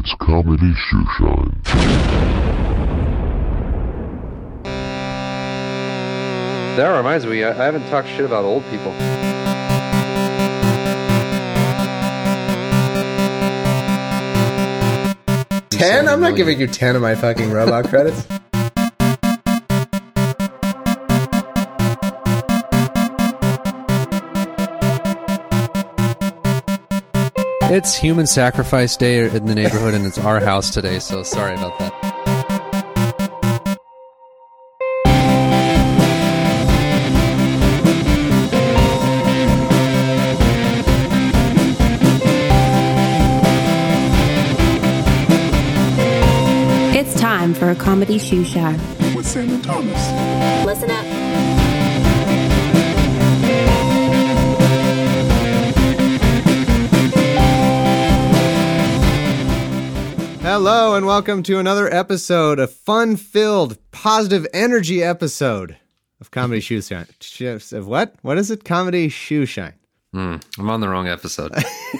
It's Comedy Shoeshine. That reminds me, I haven't talked shit about old people. 10? I'm not giving you 10 of my fucking robot credits. It's Human Sacrifice Day in the neighborhood, and it's our house today, so sorry about that. It's time for a comedy shoe shine. With Sam and Thomas. Listen up. Hello and welcome to another episode, a fun-filled, positive energy episode of Comedy Shoe Shine. Of what? What is it? Comedy Shoe Shine. I'm on the wrong episode.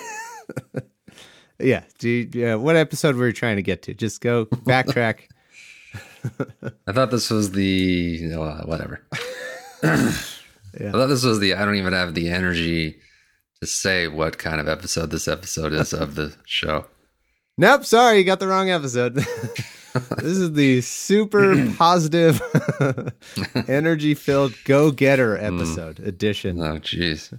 Yeah. What episode were you trying to get to? Just go backtrack. I thought this was the... whatever. Yeah. I thought this was the... I don't even have the energy to say what kind of episode this episode is of the show. Nope, sorry, you got the wrong episode. This is the super positive, energy-filled go-getter episode edition. Oh, jeez.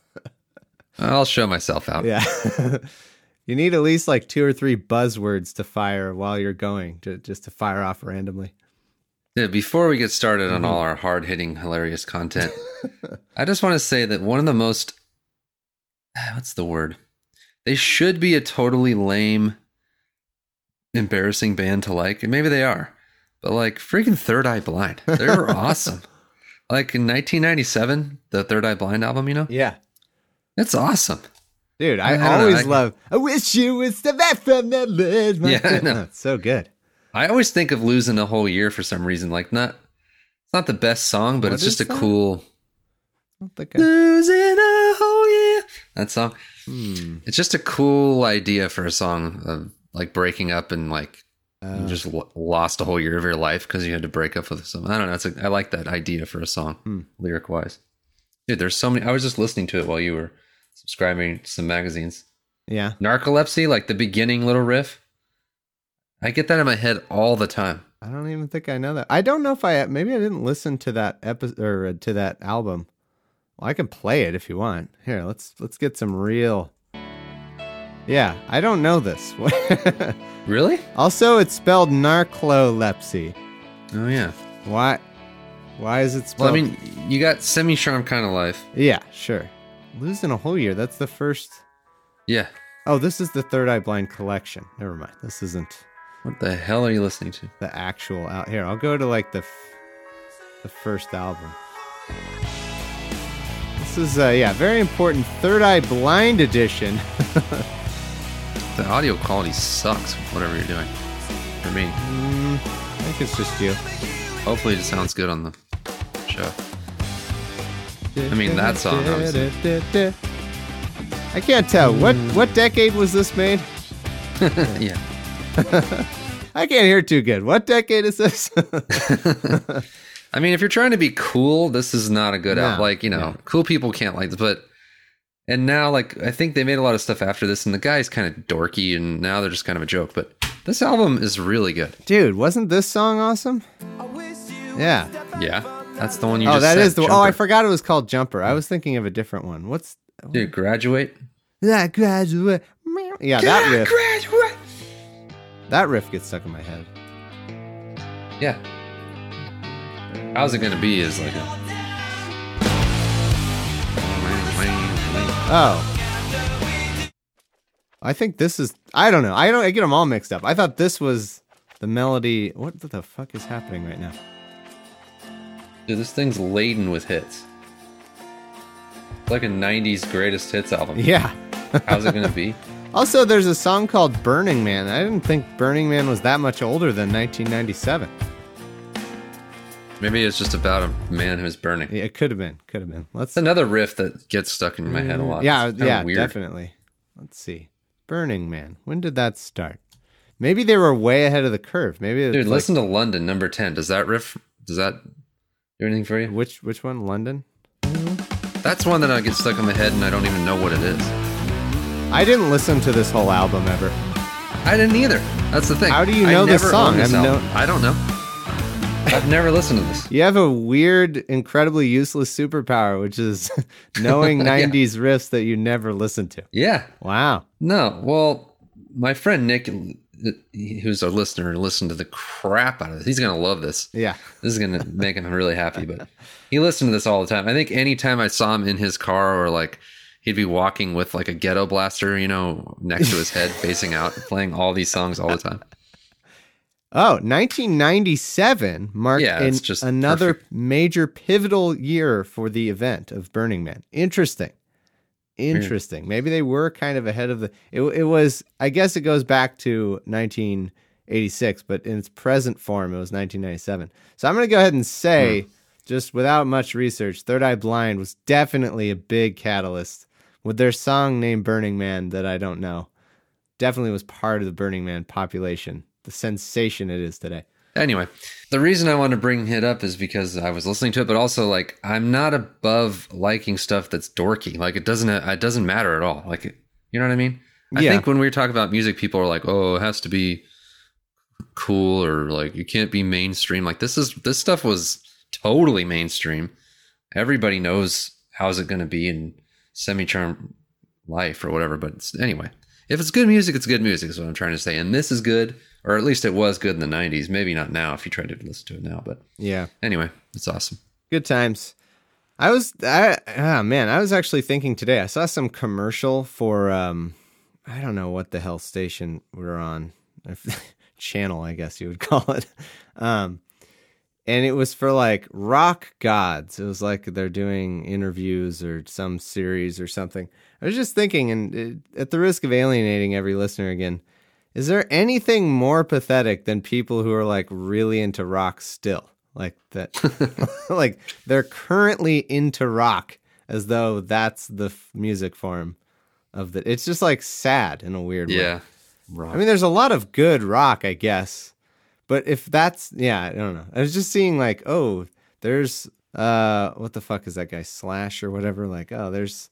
I'll show myself out. Yeah. You need at least like 2 or 3 buzzwords to fire while you're going, just to fire off randomly. Yeah, before we get started on all our hard-hitting, hilarious content, I just want to say that one of the most... What's the word? They should be a totally lame... embarrassing band to like, and maybe they are, but like freaking Third Eye Blind, they were awesome. Like in 1997, the Third Eye Blind album, you know? Yeah. It's awesome. Dude, I don't always know, love, I wish you was the best from the list. Yeah, I know. It's so good. I always think of Losing a Whole Year for some reason. Like, it's not the best song, but What it's just a is that? cool... I don't think I... Losing a Whole Year. That song. Hmm. It's just a cool idea for a song of like breaking up and like you just lost a whole year of your life because you had to break up with someone. I don't know. I like that idea for a song, lyric wise. Dude, there's so many. I was just listening to it while you were subscribing to some magazines. Yeah. Narcolepsy, like the beginning little riff. I get that in my head all the time. I don't even think I know that. I don't know if maybe I didn't listen to that episode or to that album. Well, I can play it if you want. Here, let's get some real. Yeah, I don't know this. Really? Also, it's spelled narcolepsy. Oh, yeah. Why is it spelled? Well, I mean, you got Semi-Charmed Kind of Life. Yeah, sure. Losing a Whole Year. That's the first. Yeah. Oh, this is the Third Eye Blind collection. Never mind. This isn't What the hell are you listening to? the actual out. Here, I'll go to like the first album. This is very important Third Eye Blind edition. The audio quality sucks, whatever you're doing. For me. I think it's just you. Hopefully it sounds good on the show. I mean, that song, obviously. I can't tell. What decade was this made? Yeah. I can't hear too good. What decade is this? I mean, if you're trying to be cool, this is not a good No, album. Like, cool people can't like this, but... And now, like, I think they made a lot of stuff after this, and the guy's kind of dorky, and now they're just kind of a joke. But this album is really good. Dude, wasn't this song awesome? Yeah. Yeah, that's the one you Oh, just that said, is the one. Oh, Jumper. I forgot it was called Jumper. I was thinking of a different one. What's Dude, Graduate. that? Graduate. Yeah, that riff. Graduate. That riff gets stuck in my head. Yeah. How's it gonna be is like a... Oh. I think this is... I don't know. I get them all mixed up. I thought this was the melody... What the fuck is happening right now? Dude, this thing's laden with hits. It's like a 90s greatest hits album. Yeah. How's it gonna be? Also, there's a song called Burning Man. I didn't think Burning Man was that much older than 1997. Maybe it's just about a man who's burning. Yeah, it could have been. Let's... It's another riff that gets stuck in my head a lot. Yeah, It's kinda weird. definitely. Let's see. Burning Man. When did that start? Maybe they were way ahead of the curve. Maybe Dude, listen to London, number 10. Does that do anything for you? Which one? London? That's one that I get stuck in my head and I don't even know what it is. I didn't listen to this whole album ever. I didn't either. That's the thing. How do you know this song? I don't know. I've never listened to this. You have a weird, incredibly useless superpower, which is knowing 90s riffs that you never listened to. Yeah. Wow. No. Well, my friend Nick, who's a listener, listened to the crap out of this. He's going to love this. Yeah. This is going to make him really happy. But he listened to this all the time. I think anytime I saw him in his car or like he'd be walking with like a ghetto blaster, next to his head facing out, playing all these songs all the time. Oh, 1997 marked another major pivotal year for the event of Burning Man. Interesting. Maybe they were kind of ahead of it was, I guess it goes back to 1986, but in its present form, it was 1997. So I'm going to go ahead and say, just without much research, Third Eye Blind was definitely a big catalyst with their song named Burning Man that I don't know. Definitely was part of the Burning Man population. The sensation it is today. Anyway, the reason I wanted to bring it up is because I was listening to it, but also like I'm not above liking stuff that's dorky. Like it doesn't matter at all. Like, you know what I mean? I think when we talk about music, people are like, "Oh, it has to be cool," or like you can't be mainstream. Like this stuff was totally mainstream. Everybody knows how's it going to be in Semi-Charmed Life or whatever. But anyway, if it's good music, it's good music is what I'm trying to say. And this is good. Or at least it was good in the 90s. Maybe not now if you try to listen to it now. But yeah. Anyway, it's awesome. Good times. I was actually thinking today. I saw some commercial for, I don't know what the hell station we're on. Channel, I guess you would call it. And it was for like rock gods. It was like they're doing interviews or some series or something. I was just thinking, and at the risk of alienating every listener again, is there anything more pathetic than people who are like really into rock still? Like that, like they're currently into rock as though that's the music form of it's just like sad in a weird way. Yeah. I mean, there's a lot of good rock, I guess, but if that's, I don't know. I was just seeing like, oh, there's, what the fuck is that guy? Slash or whatever. Like, oh, there's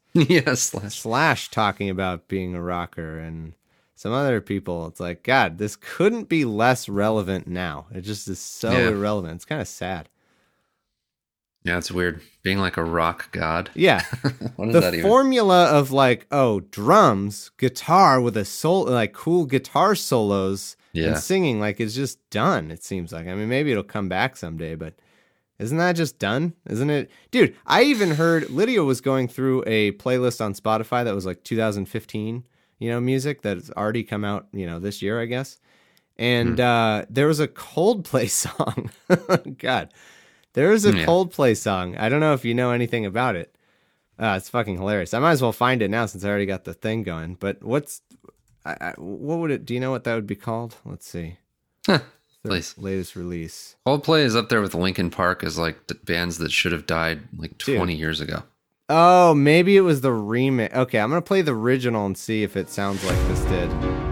Slash talking about being a rocker and some other people, it's like, God, this couldn't be less relevant now. It just is so irrelevant. It's kind of sad. Yeah, it's weird. Being like a rock god. Yeah. What is the that even? Formula of like, drums, guitar with like cool guitar solos and singing, like it's just done, it seems like. I mean, maybe it'll come back someday, but isn't that just done? Isn't it? Dude, I even heard Lydia was going through a playlist on Spotify that was like 2015 music that's already come out, this year, I guess. And there was a Coldplay song. God, there was a Coldplay song. I don't know if you know anything about it. It's fucking hilarious. I might as well find it now since I already got the thing going. But what would it? Do you know what that would be called? Let's see. Please. Latest release. Coldplay is up there with Linkin Park as like the bands that should have died like 20 years ago. Oh, maybe it was the remix. Okay, I'm going to play the original and see if it sounds like this did.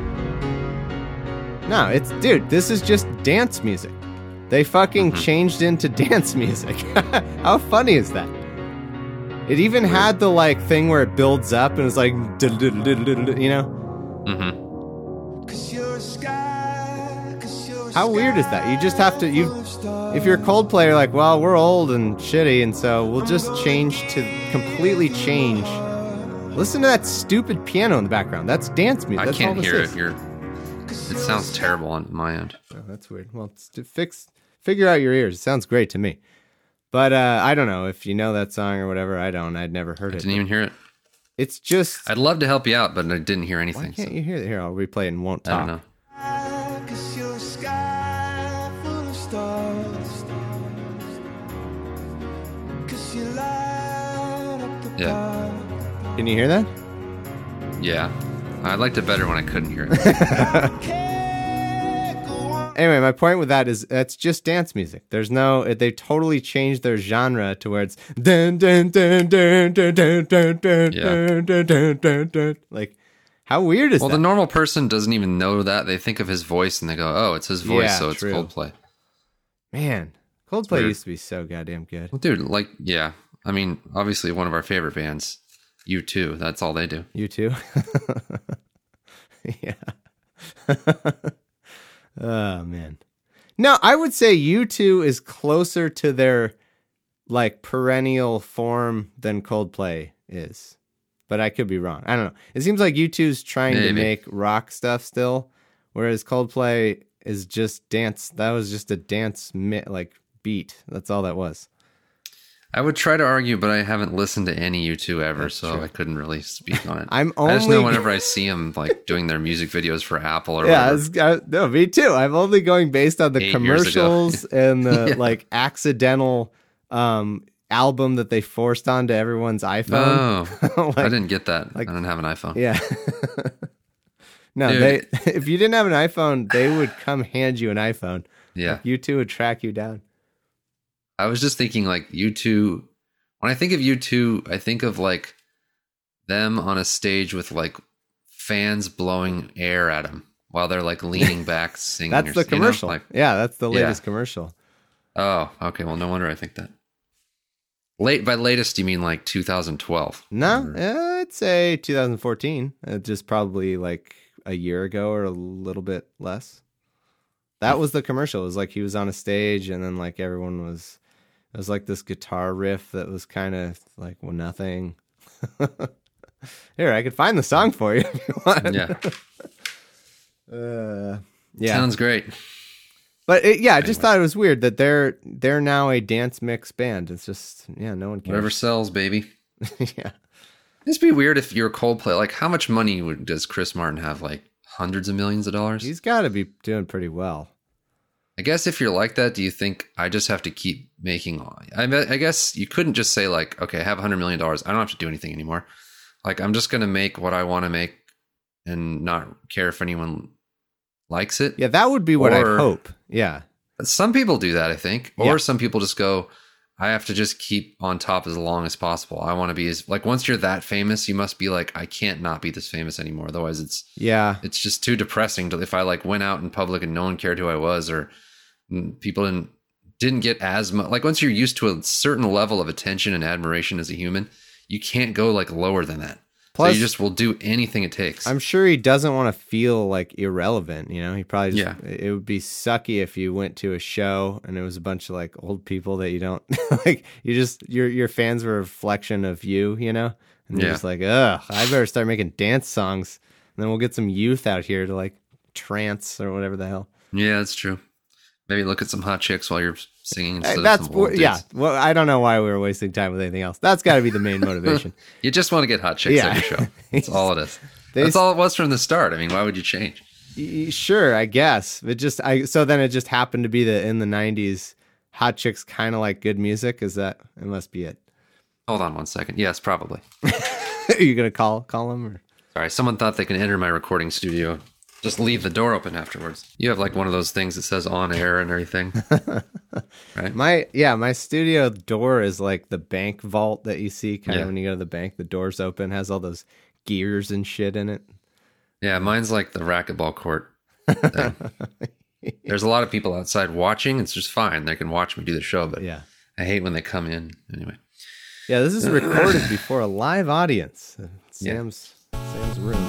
No, this is just dance music. They fucking changed into dance music. How funny is that? It even had the like thing where it builds up and it's like, How weird is that? You just have to, if you're a Coldplay, you're like, well, we're old and shitty, and so we'll just completely change. Listen to that stupid piano in the background. That's dance music. I can't hear it. It sounds terrible on my end. Oh, that's weird. Well, figure out your ears. It sounds great to me. But I don't know if you know that song or whatever. I don't. I'd never heard it. Didn't even hear it. It's just... I'd love to help you out, but I didn't hear anything. Why can't you hear it? Here, I'll replay it and won't talk. I don't know. Yeah. Can you hear that? Yeah. I liked it better when I couldn't hear it. Anyway, my point with that is that's just dance music. There's they totally changed their genre to where it's dun dun dun dun dun dun dun dun dun dun dun dun. Like, How weird is Well, that? the normal person doesn't even know that. They think of his voice and they go, "Oh, it's his voice, Yeah, so it's true. Coldplay." Man, Coldplay weird. used to be so goddamn good. Well, dude, like, yeah. I mean, obviously, one of our favorite bands, U2. That's all they do. You too? Yeah. Oh, man. No, I would say U2 is closer to their like perennial form than Coldplay is. But I could be wrong. I don't know. It seems like U2's trying to Maybe. make rock stuff still, whereas Coldplay is just dance. That was just a dance like beat. That's all that was. I would try to argue, but I haven't listened to any U2 ever, That's so true. I couldn't really speak on it. I just know only- whenever I see them like doing their music videos for Apple or Yeah, whatever. no, me too. I'm only going based on the 8 years ago. commercials and the Yeah. like accidental album that they forced onto everyone's iPhone. Oh, Like- I didn't get that. like- I didn't have an iPhone. Yeah. No, Dude. they if you didn't have an iPhone, they would come hand you an iPhone. Yeah. Like, U2 would track you down. I was just thinking like U2. When I think of U2, I think of like them on a stage with like fans blowing air at them while they're like leaning back singing. That's the commercial. Like, Yeah, that's the Yeah. latest commercial. oh, okay. Well, no wonder I think that. By latest, you mean like 2012? No, I'd say 2014. Just probably like a year ago or a little bit less. That was the commercial. It was like he was on a stage and then like everyone was, it was like this guitar riff that was kind of like, well, nothing. Here, I could find the song for you if you want. Yeah. Yeah. Sounds great. But I just thought it was weird that they're now a dance mix band. It's just, yeah, no one Whatever cares. sells, baby. Yeah. It'd be weird if you're Coldplay. Like, how much money does Chris Martin have? Like hundreds of millions of dollars? He's got to be doing pretty well. I guess if you're like that, do you think I just have to keep making? I guess you couldn't just say like, okay, I have $100 million. I don't have to do anything anymore. Like, I'm just going to make what I want to make and not care if anyone likes it. Yeah, that would be what I Or- hope. Yeah. Some people do that, I think. Or Yeah. some people just go, I have to just keep on top as long as possible. I want to be as like, once you're that famous, you must be like, I can't not be this famous anymore. Otherwise Yeah. it's just too depressing to, if I like went out in public and no one cared who I was, or people didn't get as much. Like, once you're used to a certain level of attention and admiration as a human, you can't go like lower than that. Plus- so you just will do anything it takes. I'm sure he doesn't want to feel like irrelevant, you know? He probably just, Yeah. it would be sucky if you went to a show and it was a bunch of like old people that you don't like, you just your fans were a reflection of you, you know? And you're Yeah. just like, ugh, I better start making dance songs and then we'll get some youth out here to like trance or whatever the hell. Yeah, that's true. Maybe look at some hot chicks while you're singing instead That's of some old yeah. dudes. Well, I don't know why we were wasting time with anything else. That's got to be the main motivation. You just want to get hot chicks Yeah. at your show. That's all it is. They That's all it was from the start. I mean, why would you change? Sure, I guess. So then it just happened to be that in the 90s, hot chicks kind of like good music. Is that it? Must be it. Hold on one second. Yes, probably. Are you gonna call them or? Sorry, someone thought they can enter my recording studio. Just leave the door open afterwards. You have like one of those things that says on air and everything. Right? My studio door is like the bank vault that you see kind of Yeah. when you go to the bank. The door's open, has all those gears and shit in it. Yeah, mine's like the racquetball court thing. There's a lot of people outside watching. It's just fine. They can watch me do the show, but Yeah, I hate when they come in. Anyway. yeah. This is recorded before a live audience. Yeah. Sam's room.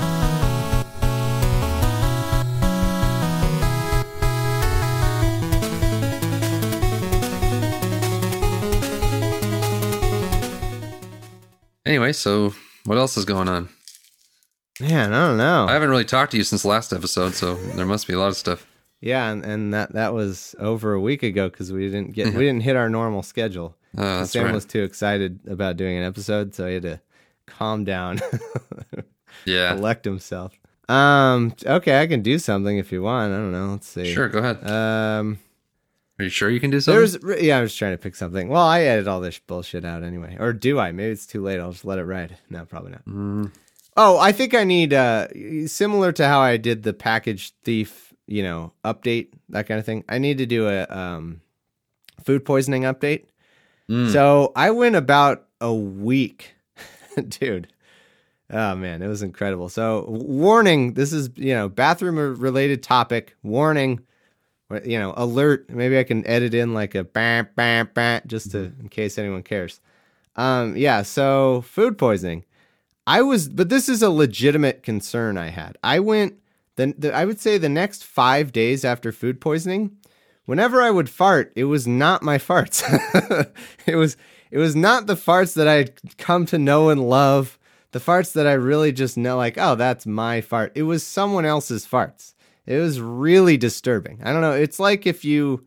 Anyway, so what else is going on? Man, I don't know. I haven't really talked to you since last episode, so there must be a lot of stuff. Yeah, and that was over a week ago because we didn't hit our normal schedule. Oh, that's Sam right. was too excited about doing an episode, so he had to calm down, Yeah. collect himself. Okay, I can do something if you want. I don't know. Let's see. Sure, go ahead. Are Are you sure you can do something? I was trying to pick something. Well, I edit all this bullshit out anyway, or do I? Maybe it's too late. I'll just let it ride. No, probably not. Oh, I think I need similar to how I did the package thief, update, that kind of thing. I need to do a food poisoning update. So I went about a week, dude. Oh man, it was incredible. So warning, this is, bathroom related topic. Warning, alert. Maybe I can edit in like a bam, bam, bam, just to, in case anyone cares. So food poisoning. But this is a legitimate concern I had. I went, I would say the next 5 days after food poisoning, whenever I would fart, it was not my farts. It was not the farts that I had come to know and love. The farts that I really just know, like, oh, that's my fart. It was someone else's farts. It was really disturbing. I don't know. It's like if your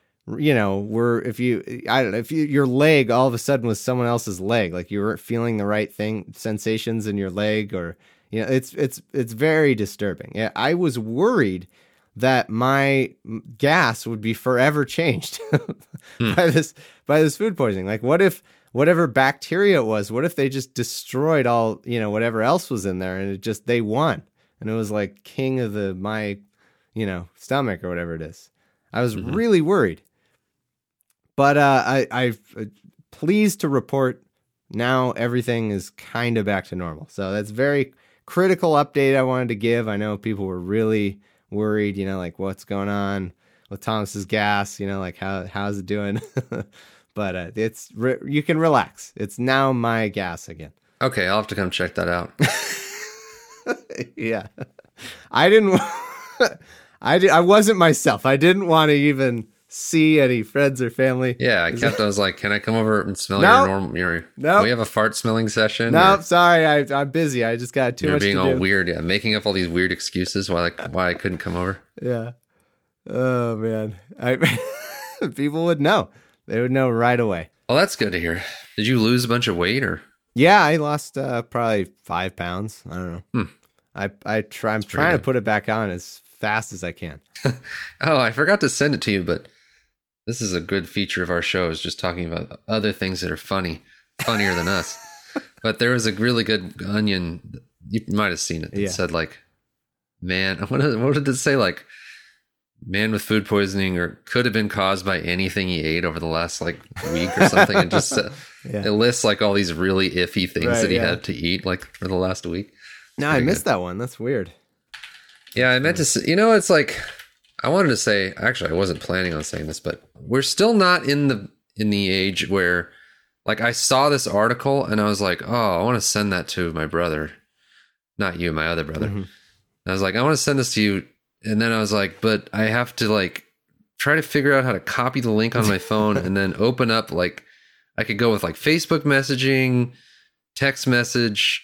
leg all of a sudden was someone else's leg, like you weren't feeling the right sensations in your leg, or, it's very disturbing. Yeah. I was worried that my gas would be forever changed by this food poisoning. Like, what if whatever bacteria it was, what if they just destroyed all, whatever else was in there, and they won, and it was like king of my stomach or whatever it is. I was really worried, but I'm pleased to report now everything is kind of back to normal. So that's very critical update I wanted to give. I know people were really worried, like what's going on with Thomas's gas, like how's it doing? But you can relax. It's now my gas again. Okay, I'll have to come check that out. Yeah. I wasn't myself. I didn't want to even see any friends or family. Yeah, I was like, can I come over and smell your normal? No, we have a fart smelling session. No, sorry, I'm busy. I just got too much to do. You're being all weird, yeah, making up all these weird excuses why I couldn't come over. Yeah. Oh man, people would know. They would know right away. Well, that's good to hear. Did you lose a bunch of weight, or? Yeah, I lost probably 5 pounds. I don't know. I'm trying to put it back on as fast as I can. Oh, I forgot to send it to you, but this is a good feature of our show, is just talking about other things that are funnier than us. But there was a really good Onion, you might have seen it, that said like, man, what did it say? Like, man with food poisoning or could have been caused by anything he ate over the last like week or something. And just it lists like all these really iffy things that he had to eat like for the last week. No, I missed that one. That's weird. Yeah, I meant to say, it's like, I wanted to say, actually, I wasn't planning on saying this, but we're still not in the age where, like, I saw this article and I was like, oh, I want to send that to my brother. Not you, my other brother. Mm-hmm. I was like, I want to send this to you. And then I was like, but I have to like try to figure out how to copy the link on my phone and then open up, like, I could go with like Facebook messaging, text message,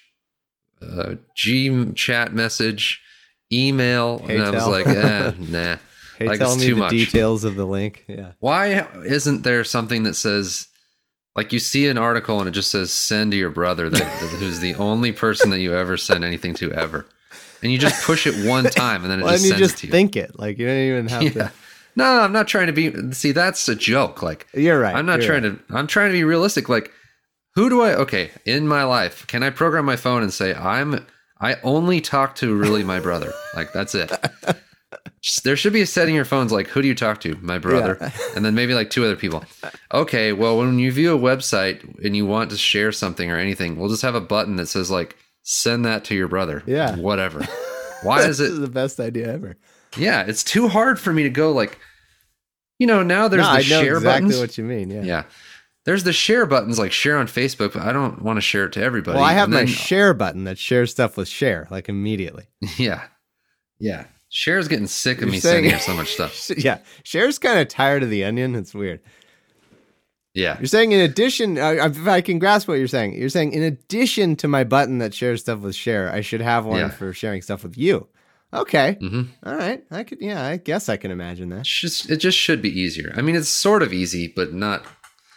chat message, email. And I was like, nah. Hey, like, tell it's me too the much. Details of the link. Yeah. Why isn't there something that says, like, you see an article and it just says send to your brother, who's the only person that you ever send anything to ever, and you just push it one time and then it just sends it to you. Think it, like, you don't even have to. No, I'm not trying to be. See, that's a joke. Like, you're right. I'm not trying to. I'm trying to be realistic. Like, who do I? Okay, in my life, can I program my phone and say I only talk to really my brother? Like, that's it. There should be a setting in your phones like, who do you talk to? My brother. Yeah. And then maybe like 2 other people. Okay, well, when you view a website and you want to share something or anything, we'll just have a button that says like, send that to your brother. Yeah. Whatever. Why is it? This is the best idea ever. Yeah, it's too hard for me to go like, now there's the share buttons. Exactly what you mean, yeah. Yeah. There's the share buttons, like share on Facebook, but I don't want to share it to everybody. Well, I have my share button that shares stuff with share, like immediately. Yeah. Yeah. Share's getting sick of me sending her so much stuff. Yeah. Share's kind of tired of the Onion. It's weird. Yeah. You're saying in addition, if I can grasp what you're saying in addition to my button that shares stuff with share, I should have one for sharing stuff with you. Okay. Mm-hmm. All right. I guess I can imagine that. It just should be easier. I mean, it's sort of easy, but not,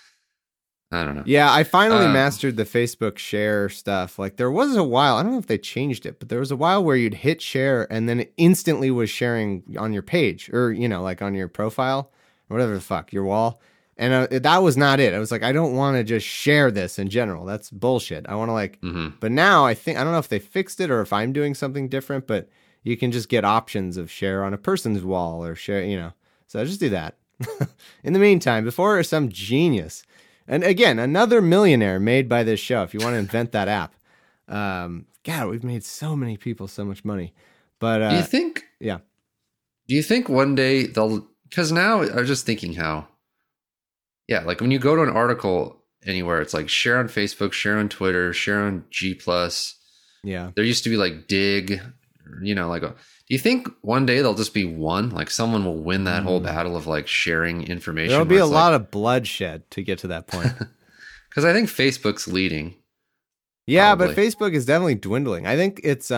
I don't know. Yeah, I finally mastered the Facebook share stuff. Like, there was a while, I don't know if they changed it, but there was a while where you'd hit share and then it instantly was sharing on your page or, like on your profile or whatever the fuck, your wall. And that was not it. I was like, I don't want to just share this in general. That's bullshit. I want to like, but now I don't know if they fixed it or if I'm doing something different, but you can just get options of share on a person's wall or share, so just do that. In the meantime, before some genius, and again, another millionaire made by this show, if you want to invent that app, God, we've made so many people so much money. But Do you think? yeah. Do you think one day they'll? Because now I was just thinking how. Yeah, like when you go to an article anywhere, it's like share on Facebook, share on Twitter, share on G+. Yeah. There used to be like Dig, like do you think one day they'll just be one? Like someone will win that whole battle of like sharing information? There'll be a lot of bloodshed to get to that point. Because I think Facebook's leading. Yeah, Probably. but Facebook is definitely dwindling. I think it's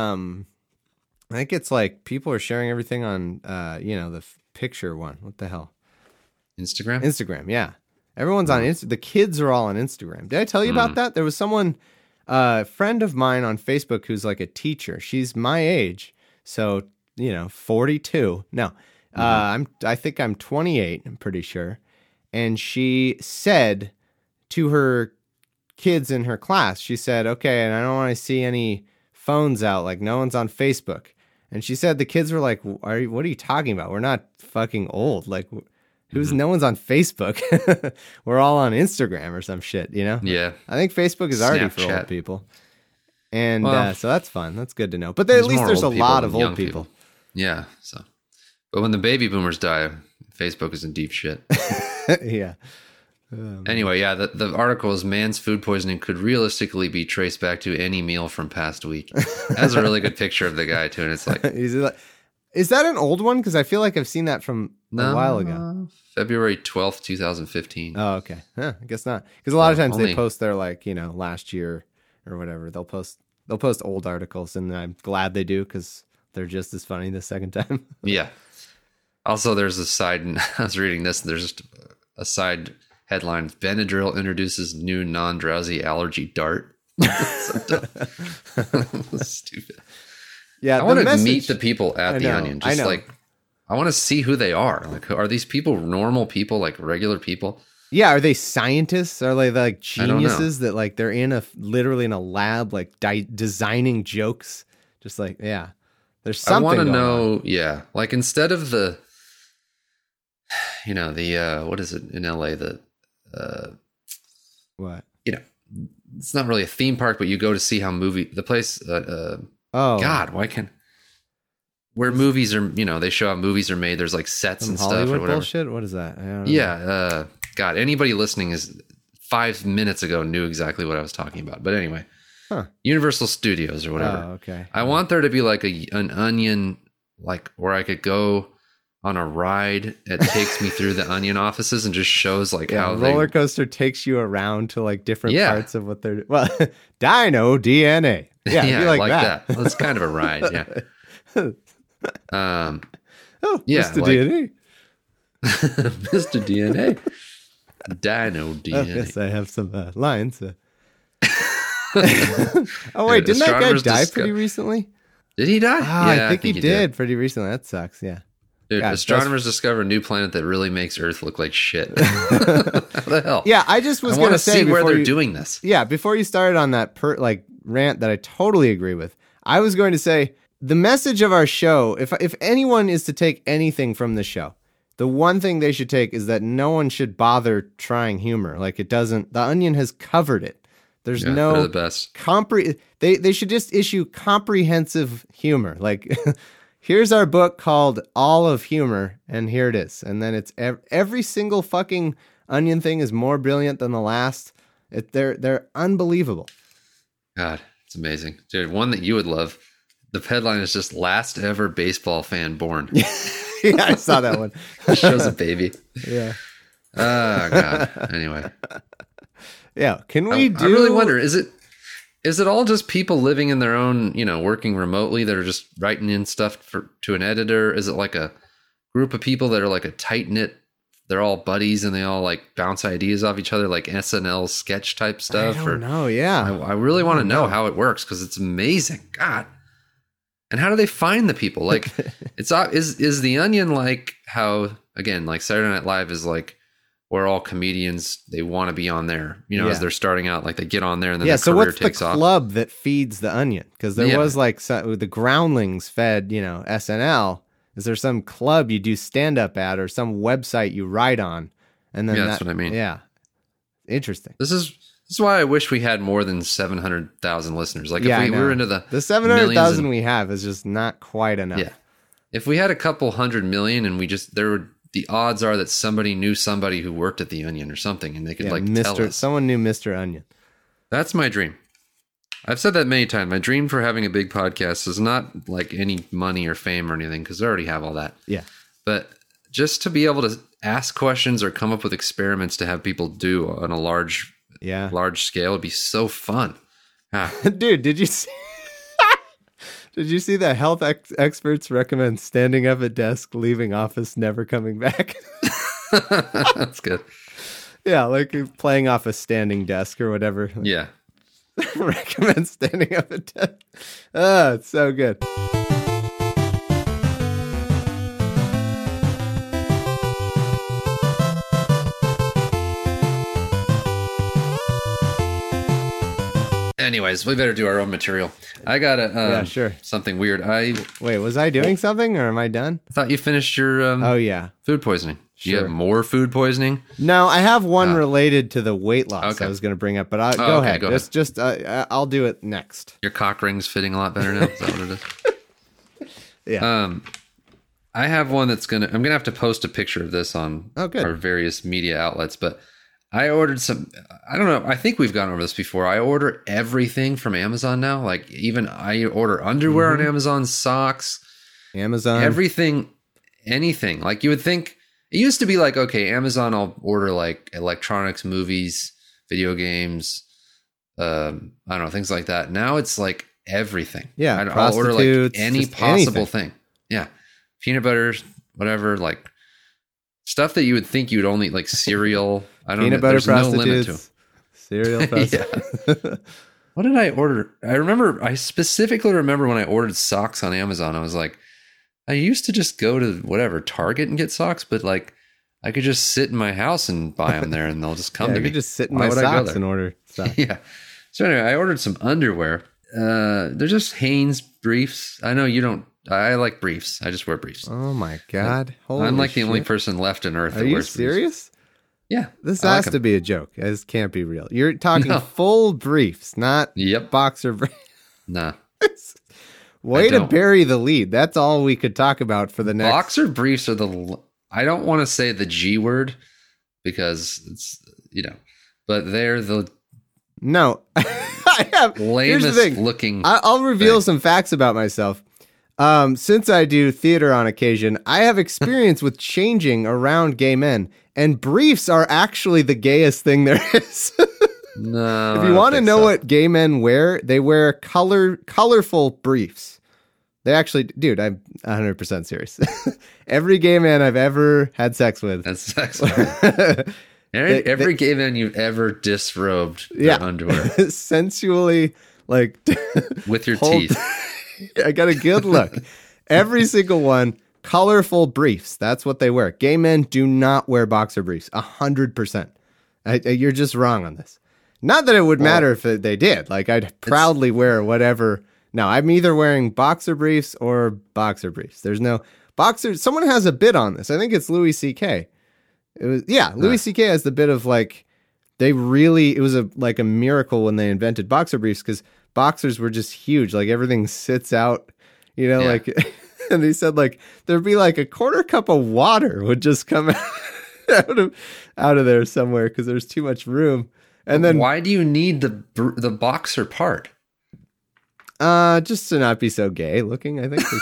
like people are sharing everything on the picture one. What the hell? Instagram? Instagram, yeah. Everyone's on Instagram. The kids are all on Instagram. Did I tell you about that? There was someone, a friend of mine on Facebook who's like a teacher. She's my age. So, 42. No, I think I'm 28, I'm pretty sure. And she said to her kids in her class, she said, okay, and I don't want to see any phones out. Like no one's on Facebook. And she said the kids were like, what are you talking about? We're not fucking old. Like no one's on Facebook. We're all on Instagram or some shit, Yeah. I think Facebook is already for Snapchat. old people. And Well, so that's fun. That's good to know. But at least more there's a old people lot than of old young people. Yeah. So, but when the baby boomers die, Facebook is in deep shit. Yeah. Anyway, yeah, the article is man's food poisoning could realistically be traced back to any meal from past week. That's a really good picture of the guy too, and it's like, Is that an old one? Because I feel like I've seen that from a while ago. February 12th, 2015. Oh, okay. Huh, I guess not. Because a lot of times they only- post their last year or whatever. They'll post old articles, and I'm glad they do because they're just as funny the second time. Yeah. Also, there's a side. I was reading this. And there's just a side headline: Benadryl introduces new non-drowsy allergy dart. So dumb. Stupid. Yeah, I want to meet the people at the know, Onion. I Just know. like I want to see who they are. Like, are these people normal people, like regular people? Yeah, are they scientists? Are they like I don't know. geniuses that like they're literally in a lab like designing jokes? Just like there's I something. want to going know. on. Yeah, like instead of the what is it in LA? What? It's not really a theme park, but you go to see how the place. Oh God, where movies are, they show how movies are made. There's like sets some and stuff Hollywood or whatever. bullshit. What is that? I don't know. Yeah. God, anybody listening is 5 minutes ago knew exactly what I was talking about. But anyway, Universal Studios or whatever. Oh, okay. I want there to be like an Onion, like where I could go on a ride that takes me through the Onion offices and just shows like Yeah, how roller they. coaster takes you around to like different Yeah. parts of what they're. Well, Dino DNA. Yeah, Yeah, be I like that. Well, it's kind of a ride. Yeah. Oh, Yeah, Mr. like- DNA. Mr. DNA. Dino Oh, DNA. yes, I have some lines. Oh wait, Dude, didn't that guy astronomers die disco- pretty recently? Did he die? Ah, I think he did pretty recently. That sucks. Yeah. Dude, God, astronomers discover a new planet that really makes Earth look like shit. How the hell? Yeah, I just was I going want to to say see where before they're you- doing this. Yeah, before you started on that rant that I totally agree with, I was going to say the message of our show, if anyone is to take anything from the show, the one thing they should take is that no one should bother trying humor. Like the Onion has covered it. There's Yeah, no they're the best. they should just issue comprehensive humor. Like here's our book called All of Humor, and here it is. And then it's every single fucking Onion thing is more brilliant than the last. They're unbelievable. God, it's amazing. Dude, one that you would love. The headline is just last ever baseball fan born. Yeah, I saw that one. Shows a baby. Yeah. Oh, God. Anyway. Yeah. Can I we do really wonder, is it all just people living in their own, working remotely that are just writing in stuff to an editor? Is it like a group of people that are like a tight knit? They're all buddies and they all like bounce ideas off each other, like SNL sketch type stuff. I don't know. Yeah. I really want to know how it works because it's amazing. God. And how do they find the people? Like, is the Onion like how, again, like Saturday Night Live is like where all comedians, they want to be on there, Yeah. as they're starting out, like they get on there and then Yeah. their So career what's the takes off. club that feeds the Onion? Because there Yeah. was like the Groundlings fed, SNL. Is there some club you do stand up at or some website you write on? And then Yeah, that's what I mean. Yeah. Interesting. This is This is why I wish we had more than 700,000 listeners. Like, Yeah, if I we know. were into the 700,000 millions we have is just not quite enough. yeah. If we had a couple 100 million and the odds are that somebody knew somebody who worked at the Onion or something and they could tell us. Someone knew Mr. Onion. That's my dream. I've said that many times. My dream for having a big podcast is not like any money or fame or anything, because I already have all that. Yeah. But just to be able to ask questions or come up with experiments to have people do on a large scale would be so fun. Ah. Dude, did you see? Did you see that health experts recommend standing up at desk, leaving office, never coming back? That's good. Yeah, like playing off a standing desk or whatever. Yeah. Recommend standing up at desk. Oh, it's so good. Anyways, we better do our own material. I got sure. something weird. I Wait, was I doing something or am I done? thought you finished your Oh, yeah. food poisoning. Do you Sure. have more food poisoning? No, I have one related to the weight loss Okay. I was going to bring up, but go okay, ahead. go ahead. Just I'll do it next. Your cock ring's fitting a lot better now. Is that what it is? Yeah. I have one I'm gonna have to post a picture of this on Oh, good. our various media outlets, but I ordered some, I don't know, I think we've gone over this before. I order everything from Amazon now. Like, even I order underwear on Amazon, socks, Amazon. everything, anything. Like, you would think, it used to be like, okay, Amazon, I'll order like electronics, movies, video games, I don't know, things like that. Now it's like everything. Yeah, I'll order like prostitutes, any just possible anything. thing. Yeah. Peanut butter, whatever, like stuff that you would think you would only like cereal. I don't know. Peanut butter There's no limit to 'em. prostitutes. Cereal prostitutes. What did I order? I specifically remember when I ordered socks on Amazon, I was like, I used to just go to whatever, Target and get socks, but like I could just sit in my house and buy them there and they'll just come Yeah, to I me. could just sit in Why my would I go socks there? and order stuff. Yeah. So anyway, I ordered some underwear. They're just Hanes briefs. I know you don't. I like briefs. I just wear briefs. Oh my god! Holy I'm like the only shit. person left on earth Are that you wears briefs. serious? Yeah. This I like has 'em. to be a joke. This can't be real. You're talking No. full briefs, not Yep. boxer briefs. Nah. Way to don't. bury the lead. That's all we could talk about for the next. Boxer briefs are I don't want to say the G word because it's, but they're the No, I have. Here's the lamest thing. looking. I'll reveal thing. some facts about myself. Since I do theater on occasion, I have experience with changing around gay men, and briefs are actually the gayest thing there is. No. If you want to know what gay men wear, they wear colorful briefs. They actually, dude, I'm 100% serious. Every gay man I've ever had sex with. That's every gay man you've ever disrobed their underwear sensually, like, with your hold- teeth. I got a good look. Every single one, colorful briefs. That's what they wear. Gay men do not wear boxer briefs. 100%. You're just wrong on this. Not that it would matter if they did. Like, I'd proudly wear whatever. No, I'm either wearing boxer briefs or boxer briefs. There's no boxer. Someone has a bit on this. I think it's Louis C.K. Louis C.K. has the bit of like, it was like a miracle when they invented boxer briefs because boxers were just huge. Like, everything sits out, like, and he said like there'd be like a quarter cup of water would just come out of there somewhere because there's too much room. And then why do you need the boxer part? Just to not be so gay looking, I think.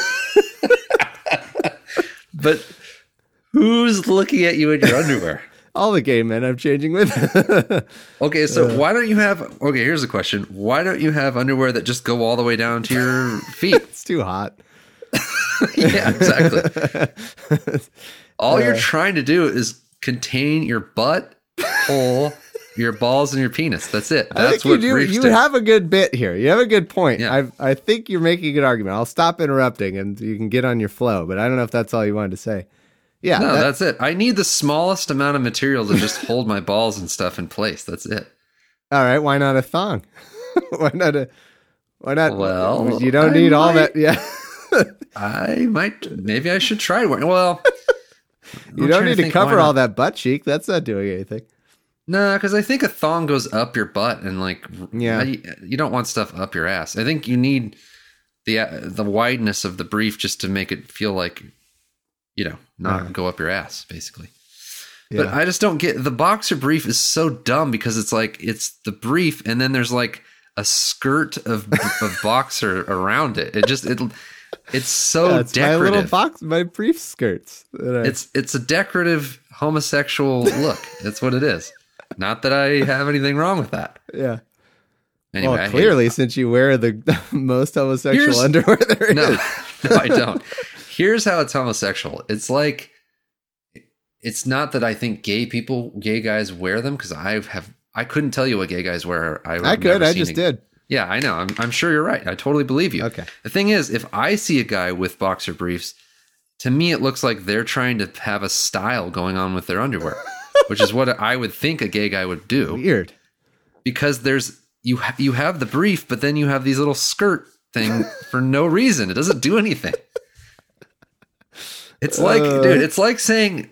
But who's looking at you in your underwear? All the gay men I'm changing with. Okay, so why don't you have... Okay, here's a question. Why don't you have underwear that just go all the way down to your feet? It's too hot. Yeah, exactly. All you're trying to do is contain your butt hole, your balls, and your penis. That's it. I That's think what you do. briefs You do. have a good bit here. You have a good point. Yeah. I think you're making a good argument. I'll stop interrupting and you can get on your flow, but I don't know if that's all you wanted to say. Yeah. No, that's it. I need the smallest amount of material to just hold my balls and stuff in place. That's it. all right. Why not a thong? Why not? Well, you don't I need all might- that. Yeah. Maybe I should try one. Well, You don't need to cover all that butt cheek. That's not doing anything. Nah, because I think a thong goes up your butt and like, Yeah. you don't want stuff up your ass. I think you need the wideness of the brief just to make it feel like, not go up your ass, basically. But Yeah. I just don't get the boxer brief is so dumb because it's like it's the brief and then there's like a skirt of boxer around it. It's so It's decorative. my brief skirts. It's a decorative homosexual look. That's what it is. Not that I have anything wrong with that. Yeah. Anyway, I Well, hate clearly, since you wear the most homosexual Here's- underwear there is. No, I don't. Here's how it's homosexual. It's like, it's not that I think gay guys wear them because I couldn't tell you what gay guys wear. I could. I just did. Yeah, I know. I'm sure you're right. I totally believe you. Okay. The thing is, if I see a guy with boxer briefs, to me it looks like they're trying to have a style going on with their underwear, which is what I would think a gay guy would do. Weird. Because you have the brief, but then you have these little skirt thing for no reason. It doesn't do anything. It's like, dude, it's like saying